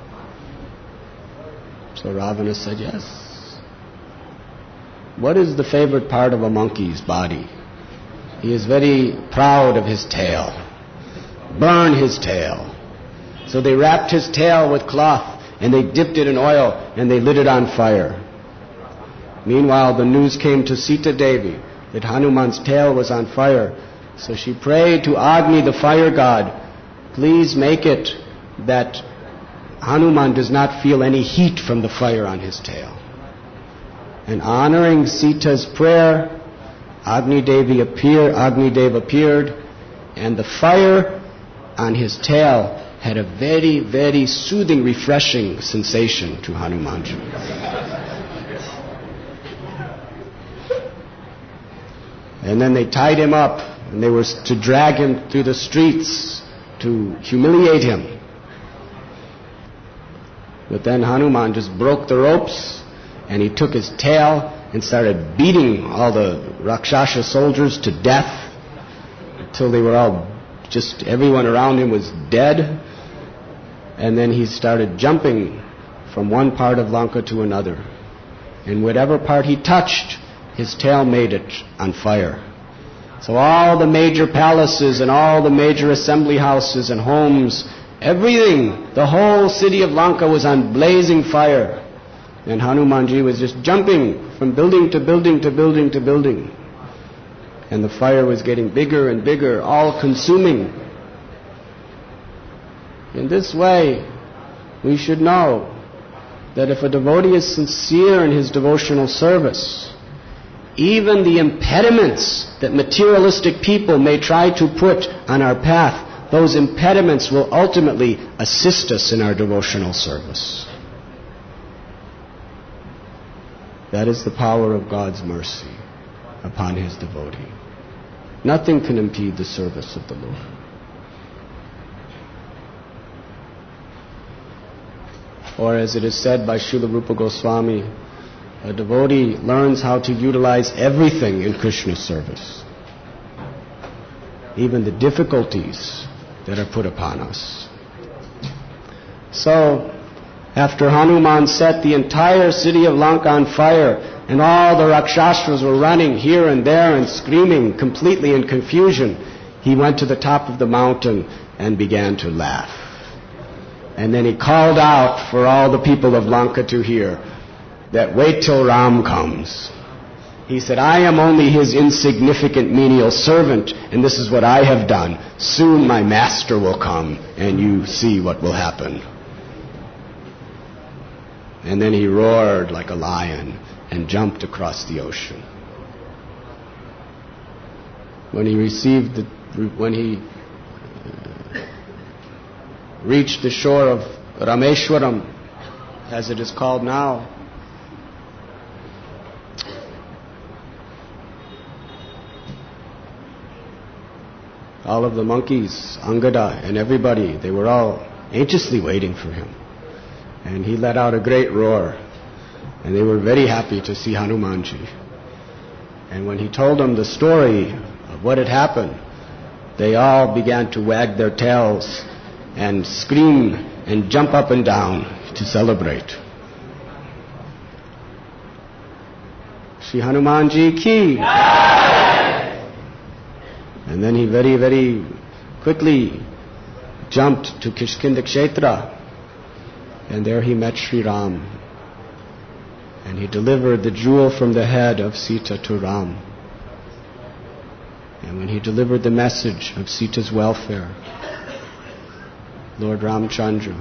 So Ravana said, yes. What is the favorite part of a monkey's body? He is very proud of his tail. Burn his tail. So they wrapped his tail with cloth, and they dipped it in oil, and they lit it on fire. Meanwhile, the news came to Sita Devi that Hanuman's tail was on fire. So she prayed to Agni, the fire god, please make it that Hanuman does not feel any heat from the fire on his tail. And honoring Sita's prayer, Agni Devi appeared, Agni Dev appeared, and the fire on his tail had a very, very soothing, refreshing sensation to Hanumanji. And then they tied him up, and they were to drag him through the streets to humiliate him. But then Hanuman just broke the ropes, and he took his tail and started beating all the Rakshasa soldiers to death until they were all, just everyone around him was dead. And then he started jumping from one part of Lanka to another. And whatever part he touched, his tail made it on fire. So all the major palaces and all the major assembly houses and homes, everything, the whole city of Lanka was on blazing fire. And Hanumanji was just jumping from building to building to building to building. And the fire was getting bigger and bigger, all consuming. In this way, we should know that if a devotee is sincere in his devotional service, even the impediments that materialistic people may try to put on our path, those impediments will ultimately assist us in our devotional service. That is the power of God's mercy upon His devotee. Nothing can impede the service of the Lord. Or as it is said by Srila Rupa Goswami, a devotee learns how to utilize everything in Krishna's service, even the difficulties that are put upon us. So, after Hanuman set the entire city of Lanka on fire, and all the Rakshasas were running here and there and screaming completely in confusion, he went to the top of the mountain and began to laugh. And then he called out for all the people of Lanka to hear that wait till Ram comes. He said, I am only his insignificant menial servant, and this is what I have done. Soon my master will come, and you see what will happen. And then he roared like a lion and jumped across the ocean. When he received the, when he reached the shore of Rameshwaram, as it is called now, all of the monkeys, Angada and everybody, they were all anxiously waiting for him. And he let out a great roar, and they were very happy to see Hanumanji. And when he told them the story of what had happened, they all began to wag their tails and scream and jump up and down to celebrate. Shri Hanumanji ki! And then he very, very quickly jumped to Kishkinda Kshetra, and there he met Sri Ram. And he delivered the jewel from the head of Sita to Ram. And when he delivered the message of Sita's welfare, Lord Ramchandra,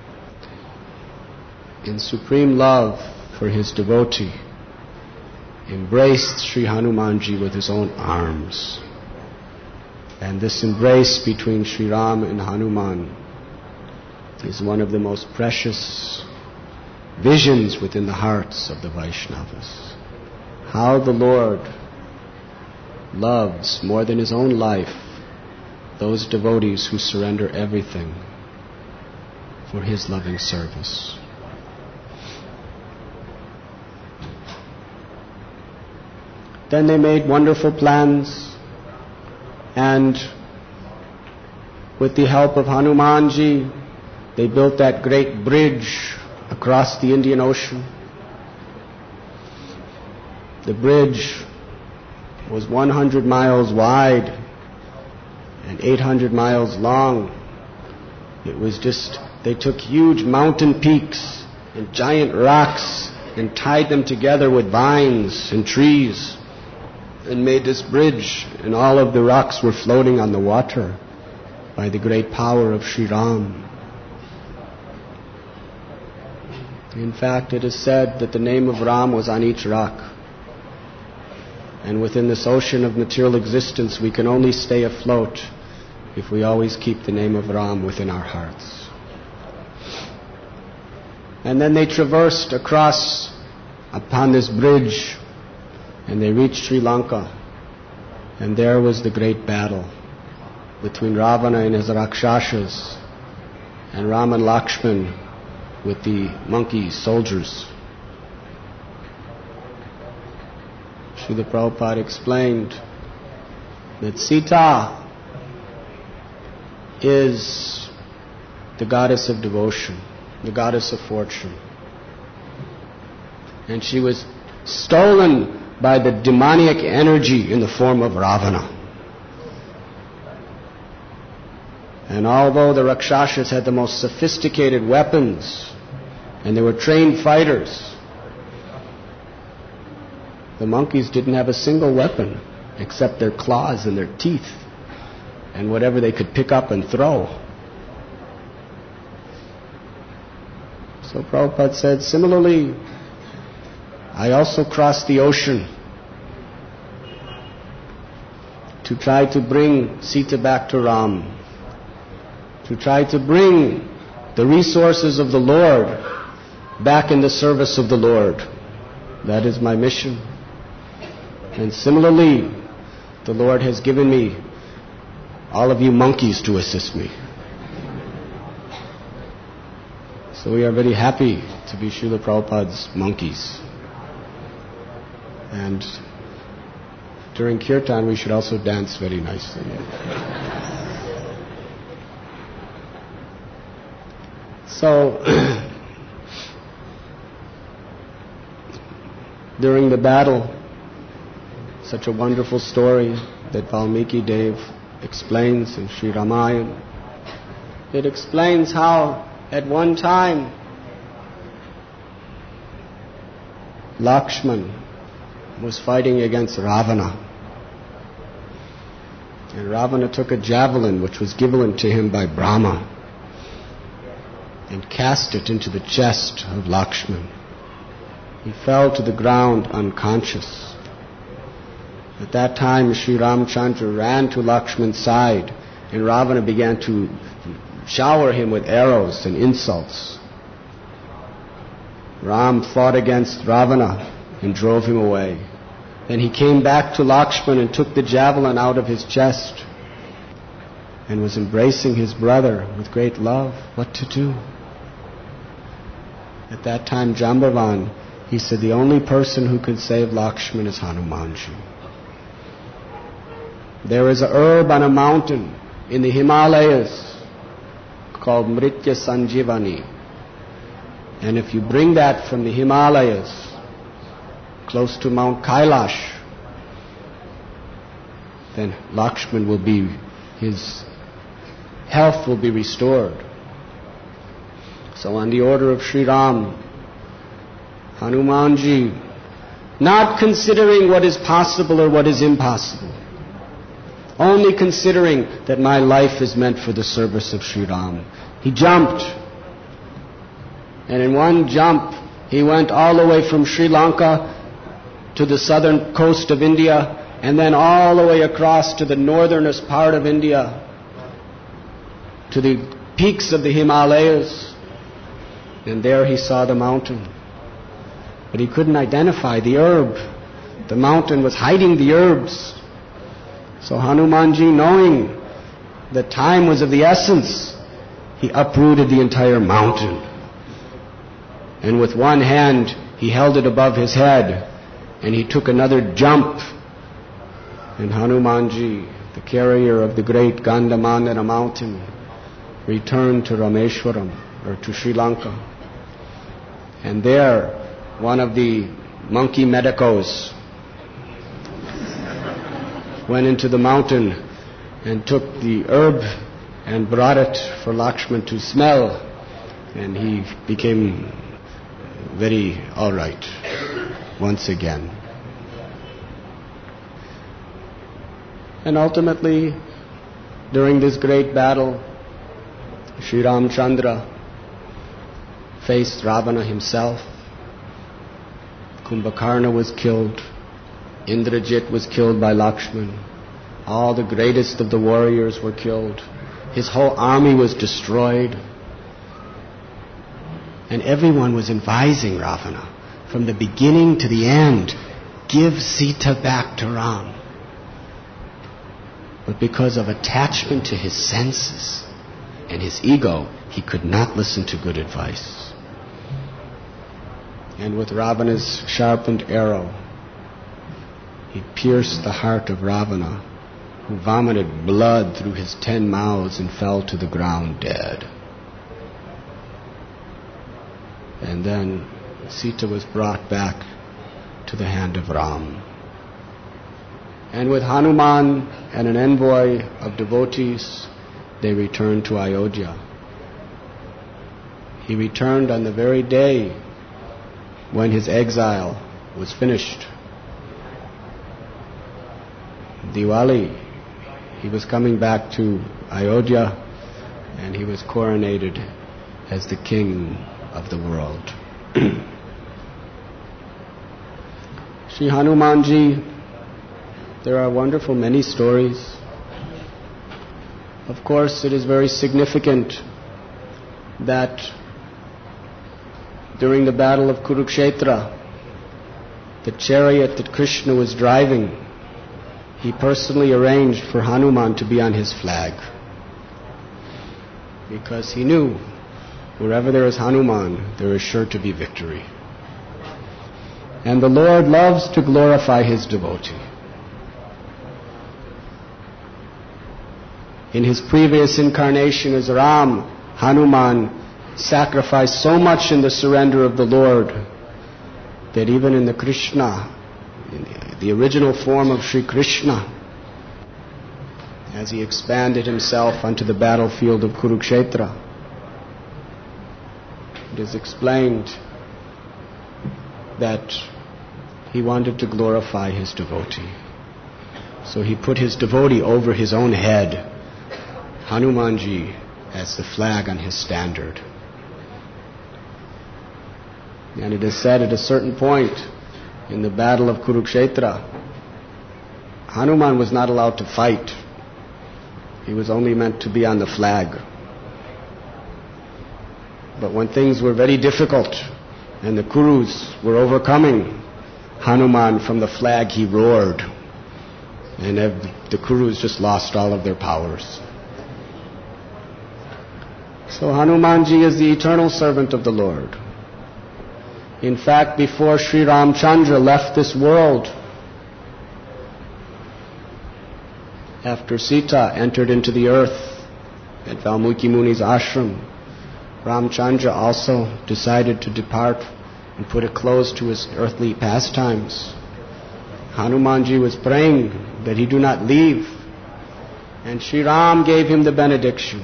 in supreme love for his devotee, embraced Sri Hanumanji with his own arms. And this embrace between Sri Ram and Hanuman is one of the most precious visions within the hearts of the Vaishnavas. How the Lord loves more than his own life those devotees who surrender everything for his loving service. Then they made wonderful plans, and with the help of Hanumanji, they built that great bridge across the Indian Ocean. The bridge was one hundred miles wide and eight hundred miles long. It was just, they took huge mountain peaks and giant rocks and tied them together with vines and trees and made this bridge, and all of the rocks were floating on the water by the great power of Sri Ram. In fact, it is said that the name of Ram was on each rock. And within this ocean of material existence, we can only stay afloat if we always keep the name of Ram within our hearts. And then they traversed across upon this bridge, and they reached Sri Lanka. And there was the great battle between Ravana and his Rakshasas, and Ram and Lakshman with the monkey soldiers. Srila Prabhupada explained that Sita is the goddess of devotion, the goddess of fortune. And she was stolen by the demoniac energy in the form of Ravana. And although the Rakshasas had the most sophisticated weapons, and they were trained fighters, the monkeys didn't have a single weapon except their claws and their teeth and whatever they could pick up and throw. So Prabhupada said, similarly, I also crossed the ocean to try to bring Sita back to Ram, to try to bring the resources of the Lord back in the service of the Lord. That is my mission. And similarly, the Lord has given me all of you monkeys to assist me. So we are very happy to be Srila Prabhupada's monkeys. And during kirtan, we should also dance very nicely. So, during the battle, such a wonderful story that Valmiki Dev explains in Sri Ramayana. It explains how at one time Lakshman was fighting against Ravana. And Ravana took a javelin which was given to him by Brahma and cast it into the chest of Lakshman. He fell to the ground unconscious. At that time, Sri Ramchandra ran to Lakshman's side, and Ravana began to shower him with arrows and insults. Ram fought against Ravana and drove him away. Then he came back to Lakshman and took the javelin out of his chest and was embracing his brother with great love. What to do? At that time, Jambavan, he said, the only person who could save Lakshman is Hanumanji. There is a herb on a mountain in the Himalayas called Mritya Sanjivani. And if you bring that from the Himalayas close to Mount Kailash, then Lakshman will be, his health will be restored. So on the order of Sri Ram, Hanumanji, not considering what is possible or what is impossible, only considering that my life is meant for the service of Sri Ram, he jumped. And in one jump, he went all the way from Sri Lanka to the southern coast of India, and then all the way across to the northernest part of India, to the peaks of the Himalayas. And there he saw the mountain. But he couldn't identify the herb. The mountain was hiding the herbs. So Hanumanji, knowing that time was of the essence, he uprooted the entire mountain. And with one hand, he held it above his head, and he took another jump. And Hanumanji, the carrier of the great Gandhamandana mountain, returned to Rameshwaram, or to Sri Lanka. And there, one of the monkey medicos went into the mountain and took the herb and brought it for Lakshman to smell. And he became very all right once again. And ultimately, during this great battle, Sri Ramchandra faced Ravana himself. Kumbhakarna was killed. Indrajit was killed by Lakshman. All the greatest of the warriors were killed. His whole army was destroyed. And everyone was advising Ravana from the beginning to the end, give Sita back to Ram. But because of attachment to his senses and his ego, he could not listen to good advice. And with Ravana's sharpened arrow, he pierced the heart of Ravana, who vomited blood through his ten mouths and fell to the ground dead. And then Sita was brought back to the hand of Ram. And with Hanuman and an envoy of devotees, they returned to Ayodhya. He returned on the very day when his exile was finished. Diwali, he was coming back to Ayodhya, and he was coronated as the king of the world. Shri Hanumanji, there are wonderful many stories. Of course, it is very significant that during the battle of Kurukshetra, the chariot that Krishna was driving, he personally arranged for Hanuman to be on his flag, because he knew wherever there is Hanuman, there is sure to be victory. And the Lord loves to glorify his devotee. In his previous incarnation as Ram, Hanuman sacrificed so much in the surrender of the Lord that even in the Krishna, in the original form of Sri Krishna, as he expanded himself onto the battlefield of Kurukshetra, it is explained that he wanted to glorify his devotee. So he put his devotee over his own head, Hanumanji, as the flag on his standard. And it is said at a certain point in the battle of Kurukshetra, Hanuman was not allowed to fight. He was only meant to be on the flag. But when things were very difficult and the Kurus were overcoming Hanuman, from the flag he roared, and the Kurus just lost all of their powers. So Hanumanji is the eternal servant of the Lord. In fact, before Sri Ramchandra left this world, after Sita entered into the earth at Valmiki Muni's ashram, Ramchandra also decided to depart and put a close to his earthly pastimes. Hanumanji was praying that he do not leave, and Sri Ram gave him the benediction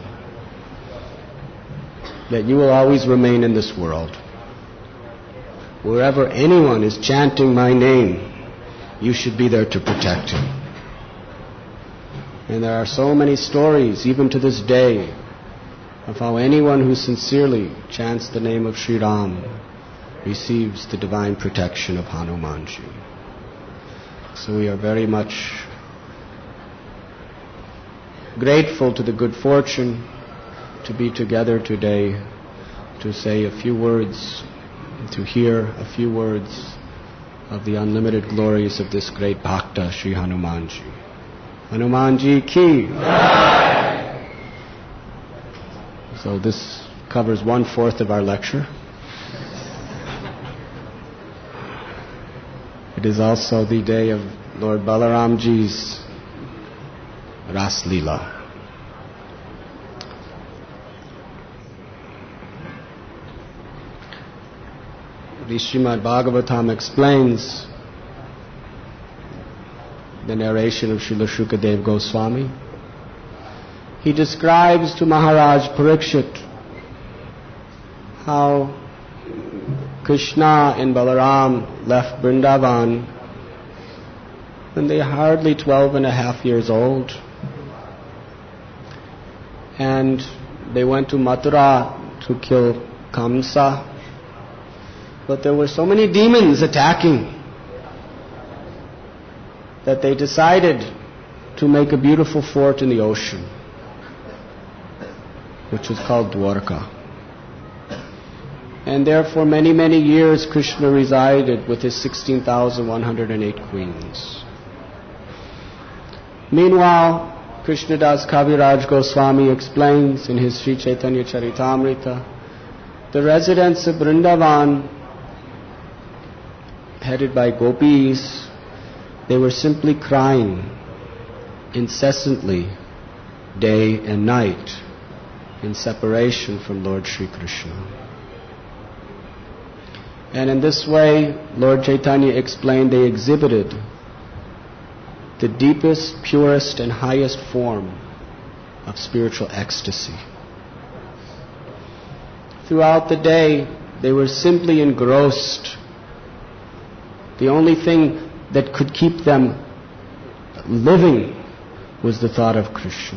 that you will always remain in this world. Wherever anyone is chanting my name, you should be there to protect him. And there are so many stories, even to this day, of how anyone who sincerely chants the name of Sri Ram receives the divine protection of Hanumanji. So we are very much grateful to the good fortune to be together today, to say a few words, to hear a few words of the unlimited glories of this great Bhakta, Sri Hanumanji. Hanumanji ki. So this covers one-fourth of our lecture. It is also the day of Lord Balaramji's Ras Leela. The Srimad Bhagavatam explains the narration of Srila Shukadev Goswami. He describes to Maharaj Parikshit how Krishna and Balaram left Vrindavan when they were hardly twelve and a half years old. And they went to Mathura to kill Kamsa. But there were so many demons attacking that they decided to make a beautiful fort in the ocean, which was called Dwarka. And there for many, many years Krishna resided with his sixteen thousand one hundred eight queens. Meanwhile, Krishnadas Kaviraj Goswami explains in his Sri Chaitanya Charitamrita, the residents of Vrindavan, headed by gopis, they were simply crying incessantly, day and night, in separation from Lord Sri Krishna. And in this way, Lord Chaitanya explained they exhibited the deepest, purest, and highest form of spiritual ecstasy. Throughout the day, they were simply engrossed. The only thing that could keep them living was the thought of Krishna.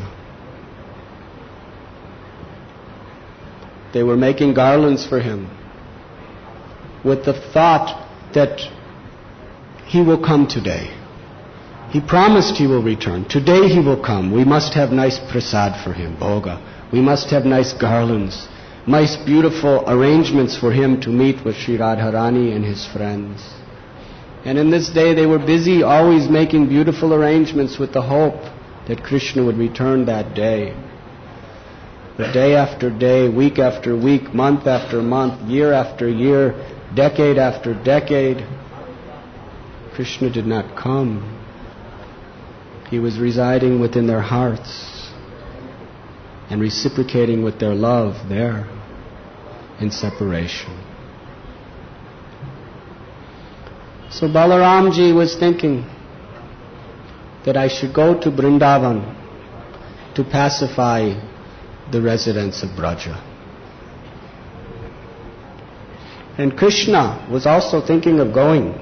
They were making garlands for him with the thought that he will come today. He promised he will return. Today he will come. We must have nice prasad for him, bhoga. We must have nice garlands, nice beautiful arrangements for him to meet with Sri Radharani and his friends. And in this day they were busy always making beautiful arrangements with the hope that Krishna would return that day. But day after day, week after week, month after month, year after year, decade after decade, Krishna did not come. He was residing within their hearts and reciprocating with their love there in separation. So Balaramji was thinking that I should go to Vrindavan to pacify the residents of Braja. And Krishna was also thinking of going.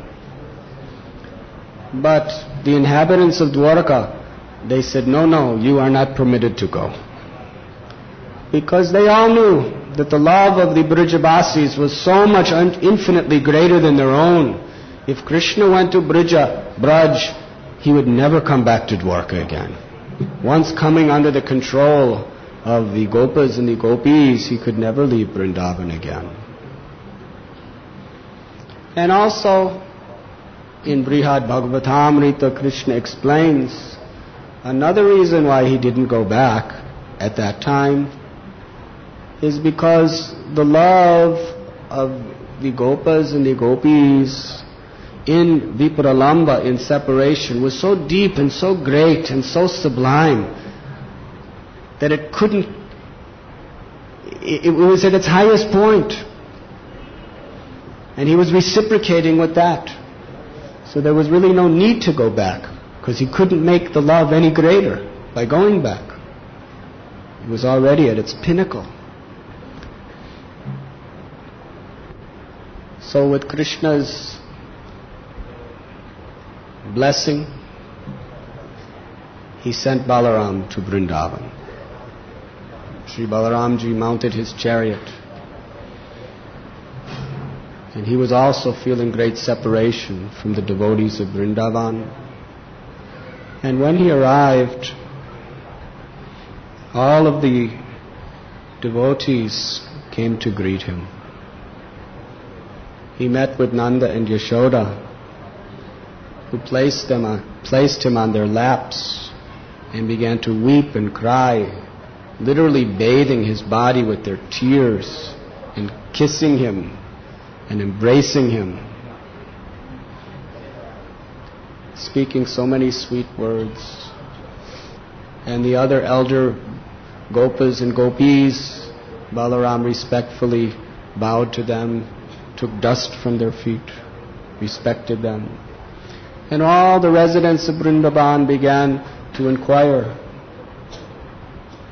But the inhabitants of Dwarka, they said, no, no, you are not permitted to go. Because they all knew that the love of the Brijabasis was so much un- infinitely greater than their own. If Krishna went to Brija, Braj, he would never come back to Dwarka again. Once coming under the control of the Gopas and the Gopis, he could never leave Vrindavan again. And also, in Brihad Bhagavatamrita, Krishna explains another reason why he didn't go back at that time is because the love of the Gopas and the Gopis in Vipralamba, in separation, was so deep and so great and so sublime that it couldn't, it, it was at its highest point. And he was reciprocating with that. So there was really no need to go back, because he couldn't make the love any greater by going back. It was already at its pinnacle. So with Krishna's blessing, he sent Balaram to Vrindavan. Sri Balaramji mounted his chariot, and he was also feeling great separation from the devotees of Vrindavan. And when he arrived, all of the devotees came to greet him. He met with Nanda and Yashoda, who placed, them on, placed him on their laps and began to weep and cry, literally bathing his body with their tears and kissing him and embracing him, speaking so many sweet words. And the other elder Gopas and Gopis, Balaram respectfully bowed to them, took dust from their feet, respected them. And all the residents of Vrindavan began to inquire,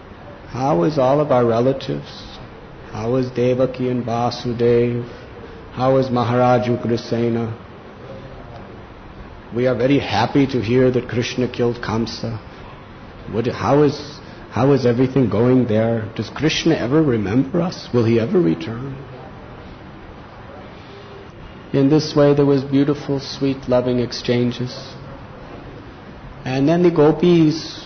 how is all of our relatives? How is Devaki and Vasudev? How is Maharaj Ugrasena? We are very happy to hear that Krishna killed Kamsa. What, how is how is everything going there? Does Krishna ever remember us? Will he ever return? In this way there was beautiful, sweet, loving exchanges. And then the gopis,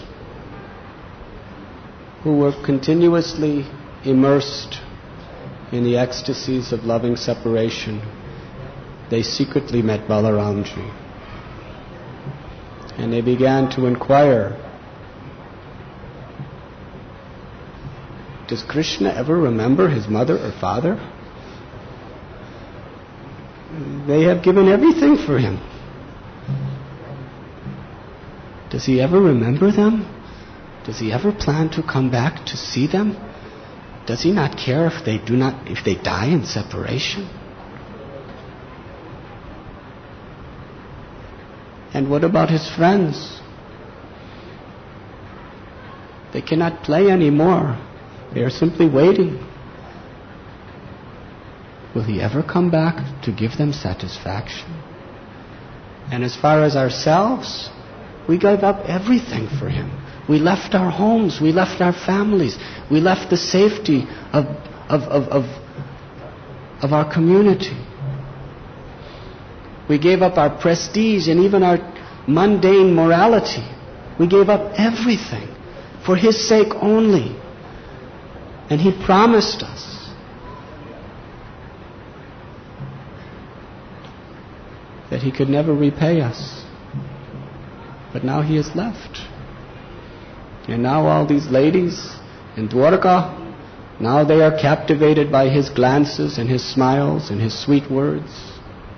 who were continuously immersed in the ecstasies of loving separation, they secretly met Balaramji. And they began to inquire, does Krishna ever remember his mother or father? They have given everything for him. Does he ever remember them? Does he ever plan to come back to see them? Does he not care if they do not, if they die in separation? And what about his friends? They cannot play anymore. They are simply waiting. Will he ever come back to give them satisfaction? And as far as ourselves, we gave up everything for him. We left our homes, we left our families, we left the safety of, of, of, of, of our community. We gave up our prestige and even our mundane morality. We gave up everything for his sake only. And he promised us that he could never repay us. But now he has left. And now all these ladies in Dwarka, now they are captivated by his glances and his smiles and his sweet words.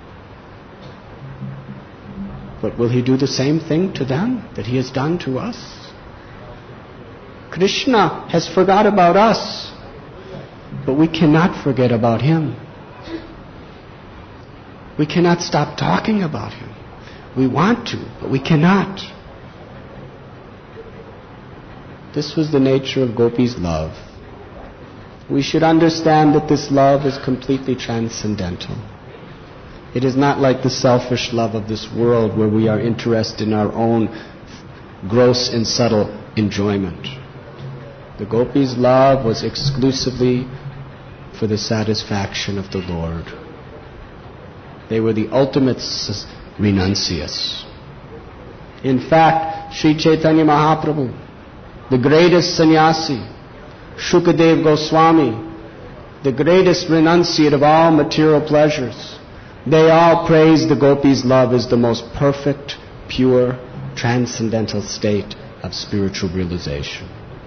But will he do the same thing to them that he has done to us? Krishna has forgot about us, but we cannot forget about him. We cannot stop talking about him. We want to, but we cannot. This was the nature of Gopi's love. We should understand that this love is completely transcendental. It is not like the selfish love of this world where we are interested in our own gross and subtle enjoyment. The Gopis' love was exclusively for the satisfaction of the Lord. They were the ultimate renunciates. In fact, Sri Chaitanya Mahaprabhu, the greatest sannyasi, Shukadev Goswami, the greatest renunciate of all material pleasures, they all praise the Gopis' love as the most perfect, pure, transcendental state of spiritual realization.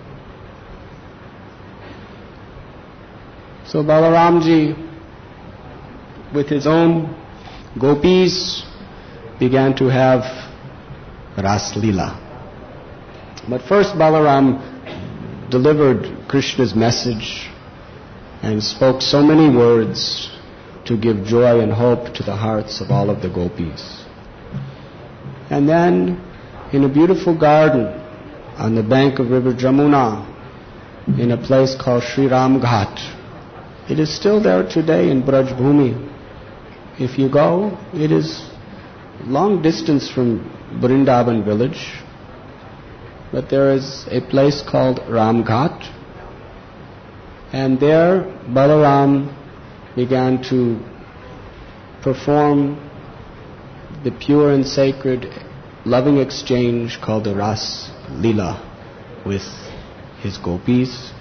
So Balaramji, with his own Gopis, began to have Ras Leela. But first Balaram delivered Krishna's message and spoke so many words to give joy and hope to the hearts of all of the Gopis. And then, in a beautiful garden on the bank of River Jamuna, in a place called Sri Ram Ghat, it is still there today in Braj Bhumi. If you go, it is long distance from Vrindavan village, but there is a place called Ram Ghat, and there Balaram began to perform the pure and sacred loving exchange called the Ras Leela with his Gopis.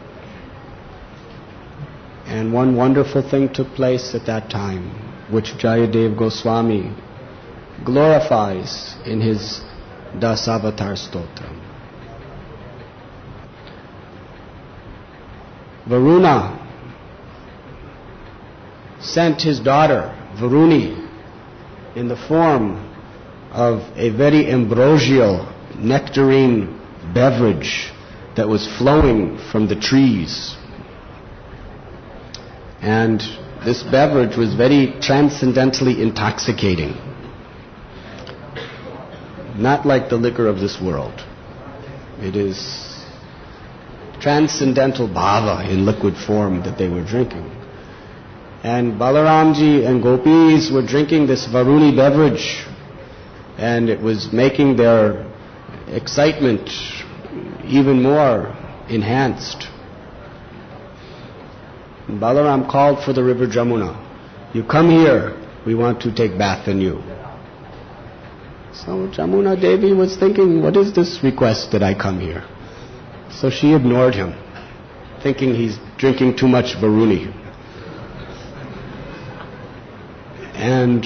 And one wonderful thing took place at that time, which Jayadev Goswami glorifies in his Dasavatar Stotram. Varuna sent his daughter, Varuni, in the form of a very ambrosial nectarine beverage that was flowing from the trees. And this beverage was very transcendently intoxicating. Not like the liquor of this world. It is transcendental bhava in liquid form that they were drinking. And Balaramji and Gopis were drinking this Varuni beverage, and it was making their excitement even more enhanced. And Balaram called for the river Jamuna. You come here, we want to take bath in you. So Jamuna Devi was thinking, what is this request that I come here? So she ignored him, thinking he's drinking too much Varuni. And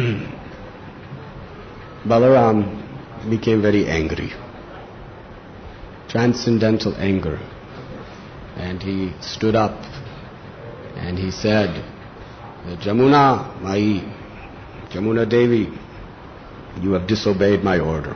Balaram became very angry, transcendental anger. And he stood up and he said, Jamuna, Mai, Jamuna Devi, you have disobeyed my order.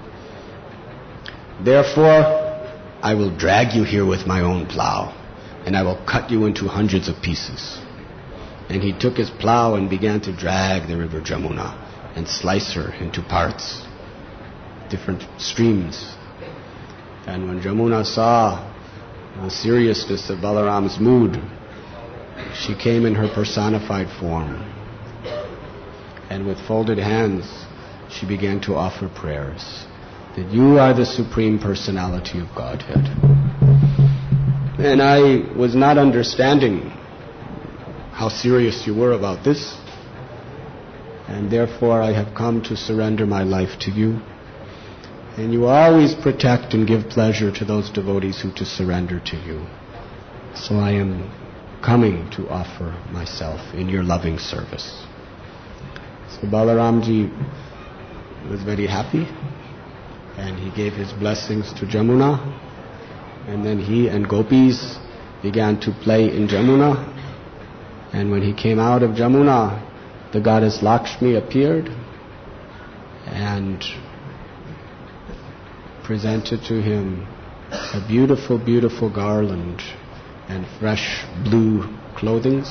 Therefore, I will drag you here with my own plow, and I will cut you into hundreds of pieces. And he took his plow and began to drag the river Jamuna and slice her into parts, different streams. And when Jamuna saw the seriousness of Balaram's mood, she came in her personified form. And with folded hands, she began to offer prayers that you are the Supreme Personality of Godhead. And I was not understanding how serious you were about this. And therefore I have come to surrender my life to you. And you always protect and give pleasure to those devotees who to surrender to you. So I am coming to offer myself in your loving service. So Balaramji was very happy, and he gave his blessings to Jamuna, and then he and Gopis began to play in Jamuna. And when he came out of Jamuna, the goddess Lakshmi appeared and presented to him a beautiful, beautiful garland and fresh blue clothing.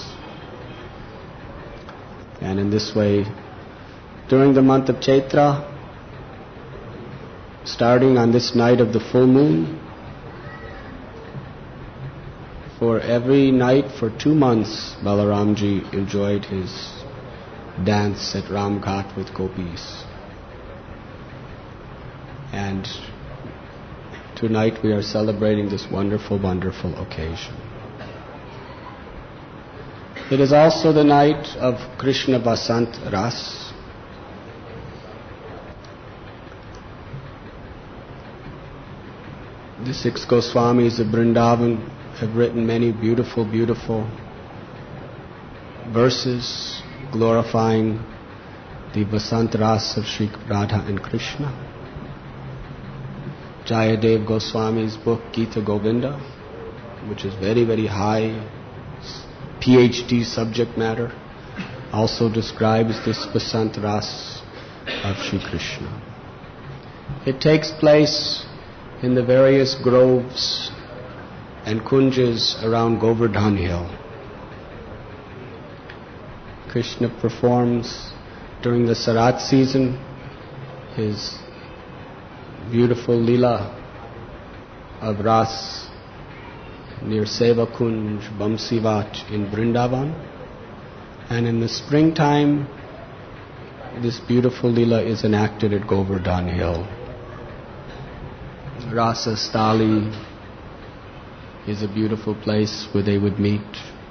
And in this way, during the month of Chaitra, starting on this night of the full moon, for every night for two months, Balaramji enjoyed his dance at Ramghat with Gopis. And tonight we are celebrating this wonderful, wonderful occasion. It is also the night of Krishna Vasant Ras. The six Goswamis of Vrindavan have written many beautiful, beautiful verses glorifying the Vasant Ras of Sri Radha and Krishna. Jayadev Goswami's book Gita Govinda, which is very, very high P H D subject matter, also describes this Vasant Ras of Sri Krishna. It takes place in the various groves and kunjas around Govardhan Hill. Krishna performs during the Sarat season his beautiful Leela of Ras near Seva Kunj, Bamsivat in Vrindavan. And in the springtime, this beautiful Leela is enacted at Govardhan Hill. Rasa Stali is a beautiful place where they would meet.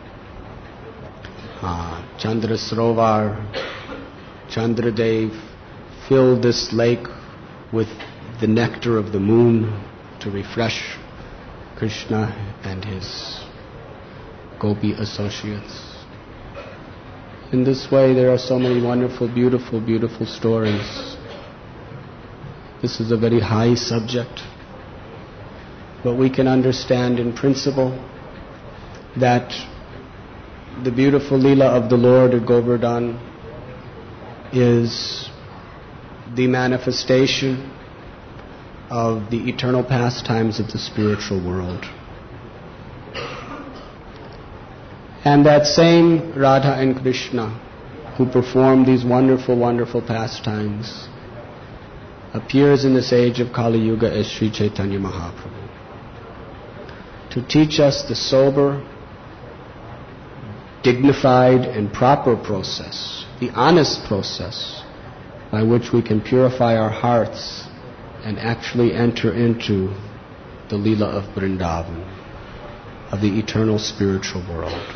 Uh, Chandra Sarovar, Chandradev filled this lake with the nectar of the moon to refresh Krishna and his gopi associates. In this way, there are so many wonderful, beautiful, beautiful stories. This is a very high subject, but we can understand in principle that the beautiful Leela of the Lord at Govardhan is the manifestation of the eternal pastimes of the spiritual world. And that same Radha and Krishna who perform these wonderful, wonderful pastimes appears in this age of Kali Yuga as Sri Chaitanya Mahaprabhu to teach us the sober, dignified and proper process, the honest process by which we can purify our hearts and actually enter into the Leela of Vrindavan, of the eternal spiritual world.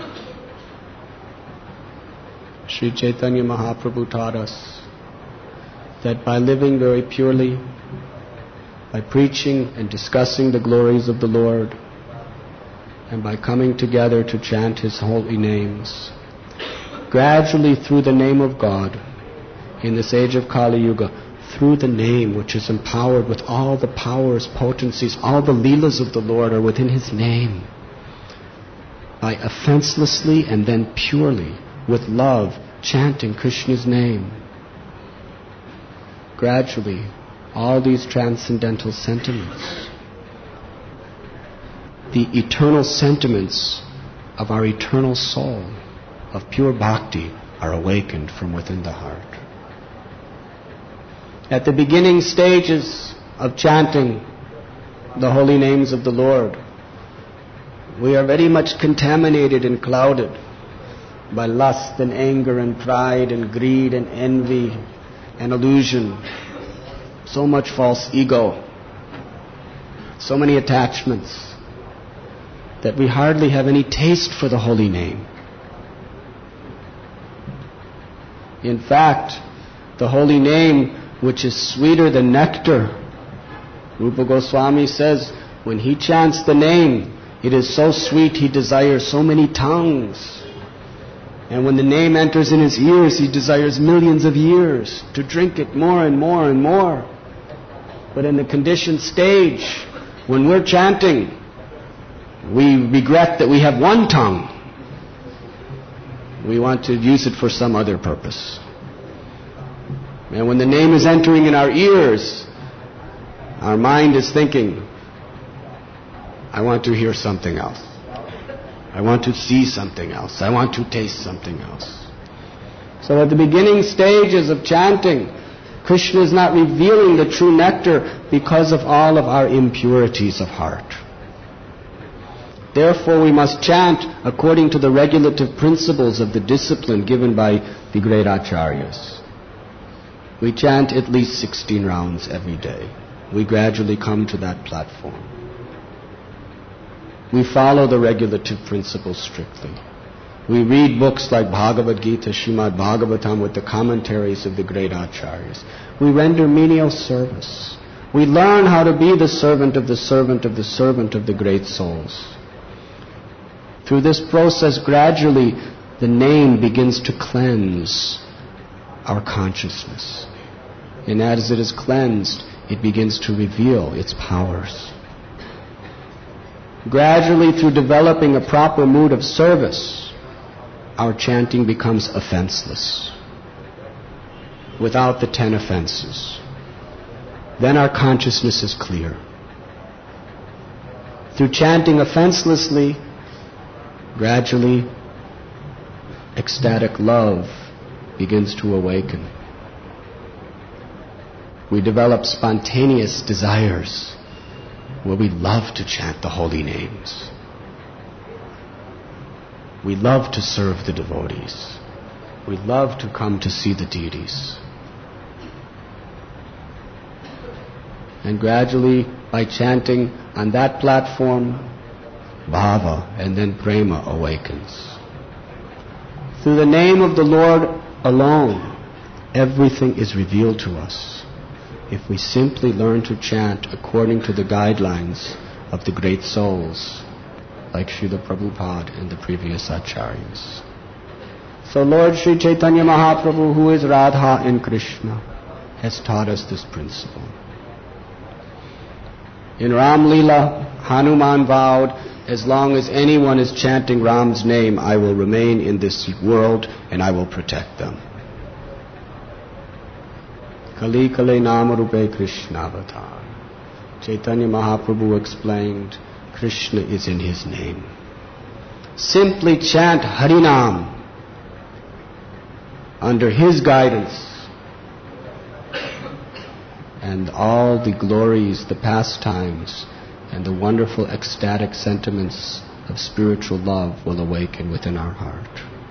Sri Chaitanya Mahaprabhu taught us that by living very purely, by preaching and discussing the glories of the Lord, and by coming together to chant His holy names, gradually through the name of God, in this age of Kali Yuga, through the name which is empowered with all the powers, potencies, all the leelas of the Lord are within His name. By offenselessly and then purely, with love, chanting Krishna's name, gradually all these transcendental sentiments, the eternal sentiments of our eternal soul, of pure bhakti, are awakened from within the heart. At the beginning stages of chanting the holy names of the Lord, we are very much contaminated and clouded by lust and anger and pride and greed and envy and illusion, so much false ego, so many attachments, that we hardly have any taste for the holy name. In fact, the holy name, which is sweeter than nectar, Rupa Goswami says, when he chants the name, it is so sweet he desires so many tongues. And when the name enters in his ears, he desires millions of years to drink it more and more and more. But in the conditioned stage, when we're chanting, we regret that we have one tongue. We want to use it for some other purpose. And when the name is entering in our ears, our mind is thinking, I want to hear something else. I want to see something else. I want to taste something else. So at the beginning stages of chanting, Krishna is not revealing the true nectar because of all of our impurities of heart. Therefore, we must chant according to the regulative principles of the discipline given by the great acharyas. We chant at least sixteen rounds every day. We gradually come to that platform. We follow the regulative principles strictly. We read books like Bhagavad Gita, Srimad Bhagavatam with the commentaries of the great acharyas. We render menial service. We learn how to be the servant of the servant of the servant of the great souls. Through this process, gradually, the name begins to cleanse our consciousness. And as it is cleansed, it begins to reveal its powers. Gradually, through developing a proper mood of service, our chanting becomes offenseless, without the ten offenses. Then our consciousness is clear. Through chanting offenselessly, gradually, ecstatic love begins to awaken. We develop spontaneous desires where we love to chant the holy names. We love to serve the devotees. We love to come to see the deities. And gradually, by chanting on that platform, bhava and then prema awakens. Through the name of the Lord alone, everything is revealed to us if we simply learn to chant according to the guidelines of the great souls like Srila Prabhupada and the previous acharyas. So Lord Sri Chaitanya Mahaprabhu, who is Radha and Krishna, has taught us this principle. In Ram Leela, Hanuman vowed, as long as anyone is chanting Ram's name, I will remain in this world and I will protect them. Kali Kale Nama Rupe Krishna Avatar. Chaitanya Mahaprabhu explained, Krishna is in his name. Simply chant Harinam under his guidance, and all the glories, the pastimes, and the wonderful ecstatic sentiments of spiritual love will awaken within our heart.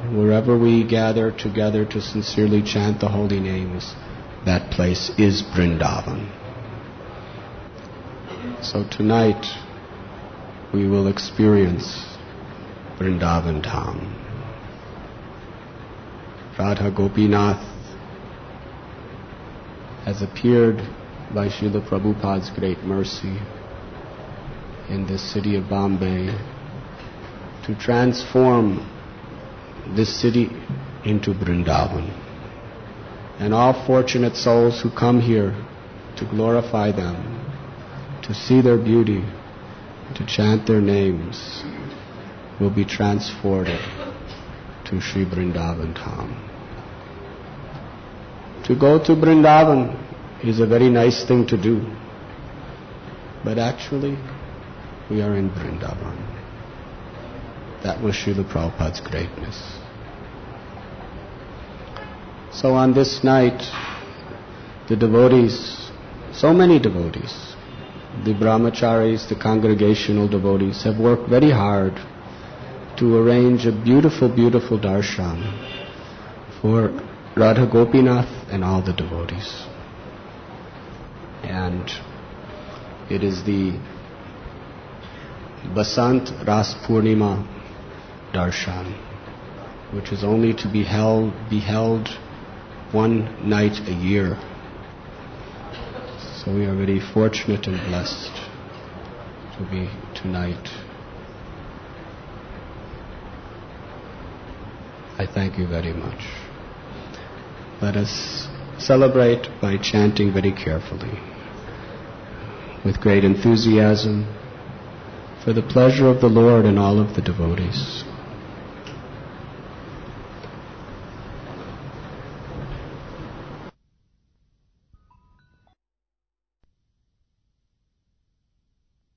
wherever we gather together to sincerely chant the holy names, that place is Vrindavan. So tonight we will experience Vrindavan Dham. Radha Gopinath has appeared by Srila Prabhupada's great mercy in this city of Bombay to transform this city into Vrindavan. And all fortunate souls who come here to glorify them, to see their beauty, to chant their names, will be transported to Sri Vrindavan Dham. To go to Vrindavan is a very nice thing to do, but actually we are in Vrindavan. That was Srila Prabhupada's greatness. So on this night, the devotees, so many devotees, the brahmacharis, the congregational devotees, have worked very hard to arrange a beautiful, beautiful darshan for Radha Gopinath and all the devotees. And it is the Basant Ras Purnima darshan, which is only to be held, be held one night a year. So we are very fortunate and blessed to be tonight. I thank you very much. Let us celebrate by chanting very carefully, with great enthusiasm, for the pleasure of the Lord and all of the devotees.